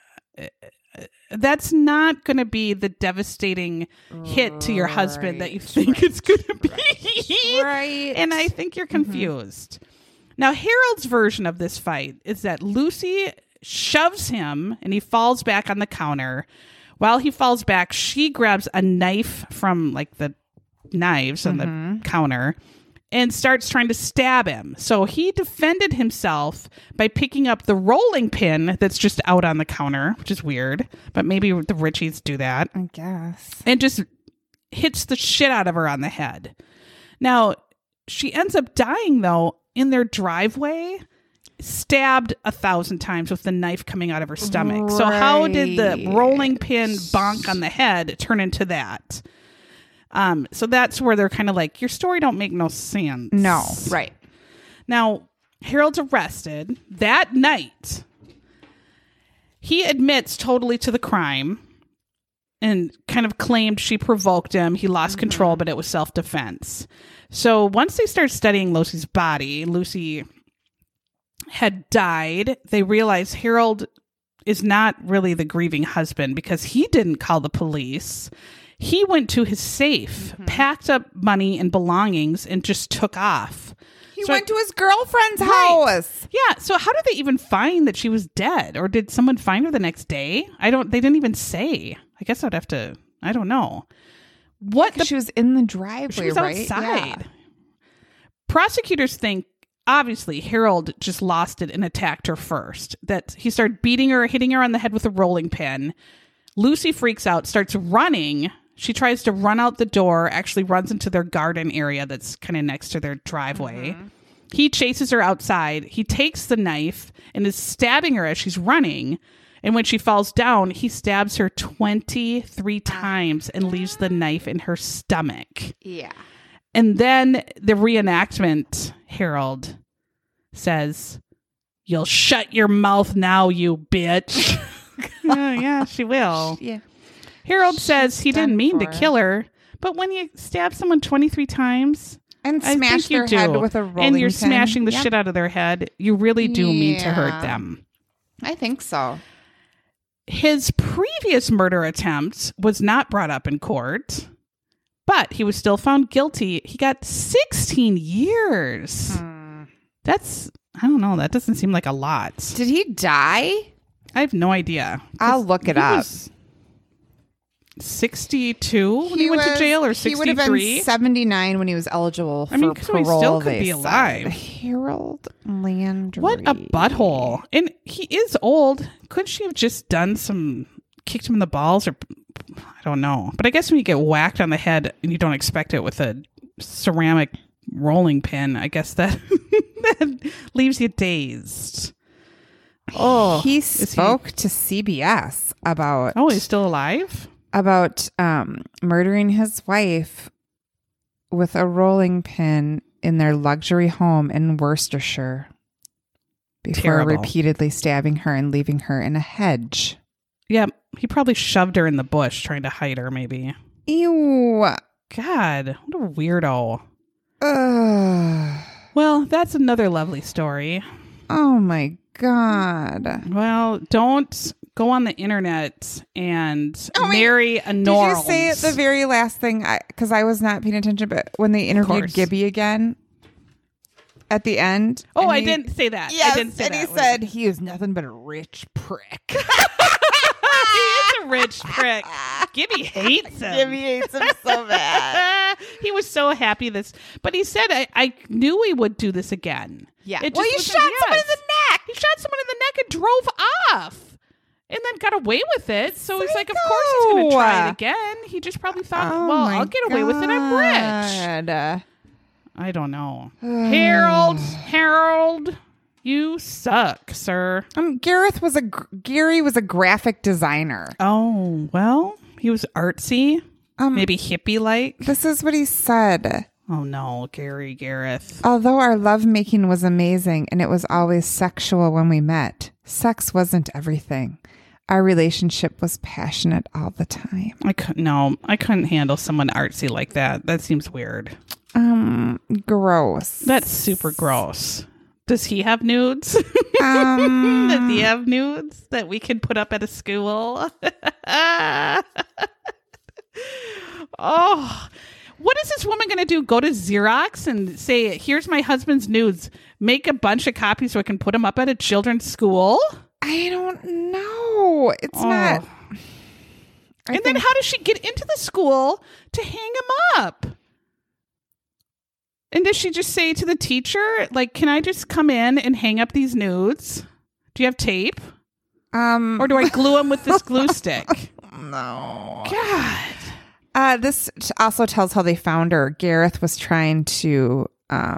that's not going to be the devastating hit to your husband that you think it's going to be. Right. And I think you're confused. Now, Harold's version of this fight is that Lucy shoves him and he falls back on the counter. While he falls back, she grabs a knife from like the knives on the counter and starts trying to stab him. So he defended himself by picking up the rolling pin that's just out on the counter, which is weird, but maybe the Richies do that. I guess. And just hits the shit out of her on the head. Now, she ends up dying, though, in their driveway, stabbed 1,000 times with the knife coming out of her stomach. So how did the rolling pin bonk on the head turn into that? So that's where they're kind of like, your story don't make no sense. No, right. Now, Harold's arrested that night. He admits totally to the crime and kind of claimed she provoked him. He lost control, but it was self-defense. So once they start studying Lucy's body, Lucy had died. They realized Harold is not really the grieving husband because he didn't call the police. He went to his safe, packed up money and belongings, and just took off. He went to his girlfriend's house. Yeah. So how did they even find that she was dead? Or did someone find her the next day? They didn't even say. I guess I'd have to, I don't know. She was in the driveway, she was right? outside. Yeah. Prosecutors think, obviously, Harold just lost it and attacked her first. That he started beating her, hitting her on the head with a rolling pin. Lucy freaks out, starts running. She tries to run out the door, actually runs into their garden area that's kind of next to their driveway. He chases her outside. He takes the knife and is stabbing her as she's running. And when she falls down, he stabs her 23 times and leaves the knife in her stomach. Yeah. And then the reenactment, Harold says, "You'll shut your mouth now, you bitch." Yeah, she will. Yeah. Harold says he didn't mean to kill her, but when you stab someone 23 times and smash their head with a rolling and you're pin, smashing the shit out of their head, you really do mean to hurt them. I think so. His previous murder attempt was not brought up in court, but he was still found guilty. He got 16 years. That's, I don't know, that doesn't seem like a lot. Did he die? I have no idea. I'll look it up. 62 when he went to jail, or 63? He would have been 79 when he was eligible for parole. He still could be alive. Harold Landry. What a butthole. And he is old. Couldn't she have just done kicked him in the balls, or I don't know. But I guess when you get whacked on the head and you don't expect it with a ceramic rolling pin, I guess that leaves you dazed. Oh, he spoke to CBS about. Oh, he's still alive? About murdering his wife with a rolling pin in their luxury home in Worcestershire before Terrible. repeatedly stabbing her and leaving her in a hedge. Yeah, he probably shoved her in the bush trying to hide her, maybe. Ew. God, what a weirdo. Ugh. Well, that's another lovely story. Oh my God. Well, don't go on the internet and Oh, wait. marry a Did norm. you say the very last thing? Because I was not paying attention, but when they interviewed course. Gibby again at the end. Oh, and I he- didn't say that. Yes, I didn't say and that. he said he was nothing but a rich prick. he is a rich prick. Gibby hates him. Gibby hates him so bad. He was so happy but he said, I knew we would do this again. Yeah. It Well, just he wasn't- shot someone in yes. the neck. He shot someone in the neck and drove off. And then got away with it. So he's like, of course he's going to try it again. He just probably thought, Oh well, my I'll get away with it. I'm rich. God. I don't know. Harold, you suck, sir. Gary was a graphic designer. Oh, well, he was artsy, maybe hippie-like. This is what he said. Oh, no, Gary Gareth. Although our lovemaking was amazing and it was always sexual when we met, sex wasn't everything. Our relationship was passionate all the time. I couldn't handle someone artsy like that. That seems weird. Gross. That's super gross. Does he have nudes? Does he have nudes that we can put up at a school? Oh, what is this woman going to do? Go to Xerox and say, here's my husband's nudes. Make a bunch of copies so I can put them up at a children's school? I don't know. It's not. And then how does she get into the school to hang them up? And does she just say to the teacher, like, can I just come in and hang up these nudes? Do you have tape? Or do I glue them with this glue stick? No. God. This also tells how they found her. Gareth was trying to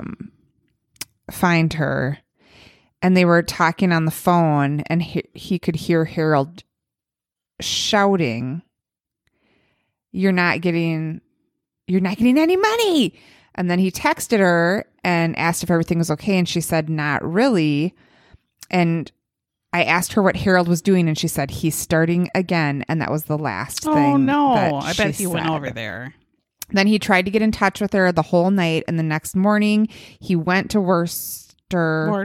find her, and they were talking on the phone, and he could hear Harold shouting, "You're not getting any money." And then he texted her and asked if everything was okay, and she said, "Not really." And I asked her what Harold was doing, and she said, "He's starting again." And that was the last thing. Oh, no. that I bet she he went said. over there. Then he tried to get in touch with her the whole night. And the next morning, he went to Worcester.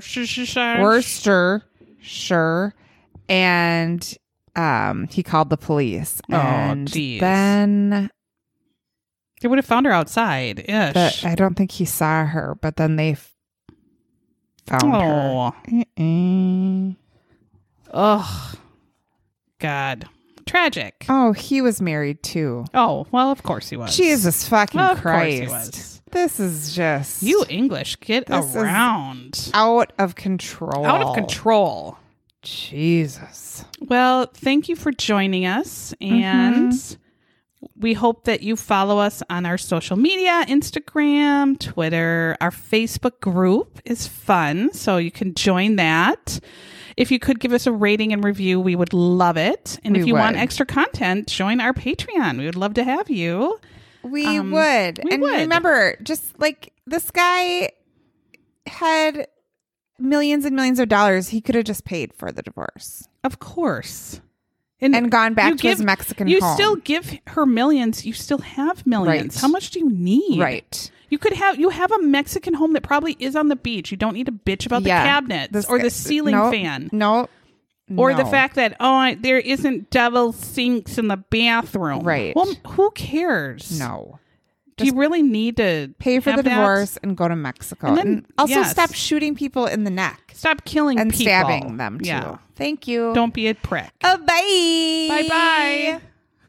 Sure. And he called the police. Oh, and geez. then They would have found her outside. Ish. I don't think he saw her, but then they found her. Oh. Ugh. God. Tragic. Oh, he was married too. Oh, well, of course he was. Jesus fucking Of Christ. course he was. This is just You English, get This is around. out of control. Out of control. Jesus. Well, thank you for joining us. And we hope that you follow us on our social media, Instagram, Twitter. Our Facebook group is fun, so you can join that. If you could give us a rating and review, we would love it. And if you want extra content, join our Patreon. We would love to have you. We would. Remember, just like this guy had millions and millions of dollars, he could have just paid for the divorce. Of course. And gone back to his Mexican You home. still give her millions. You still have millions. Right. How much do you need? Right. You have a Mexican home that probably is on the beach. You don't need to bitch about the cabinets or the ceiling fan. No. Or the fact that, there isn't double sinks in the bathroom. Right. Well, who cares? No. Do you really need to Pay for have the that? divorce and go to Mexico. And then- And also yes. stop shooting people in the neck. Stop killing And people. stabbing them too. Yeah. Thank you. Don't be a prick. Bye. Bye-bye.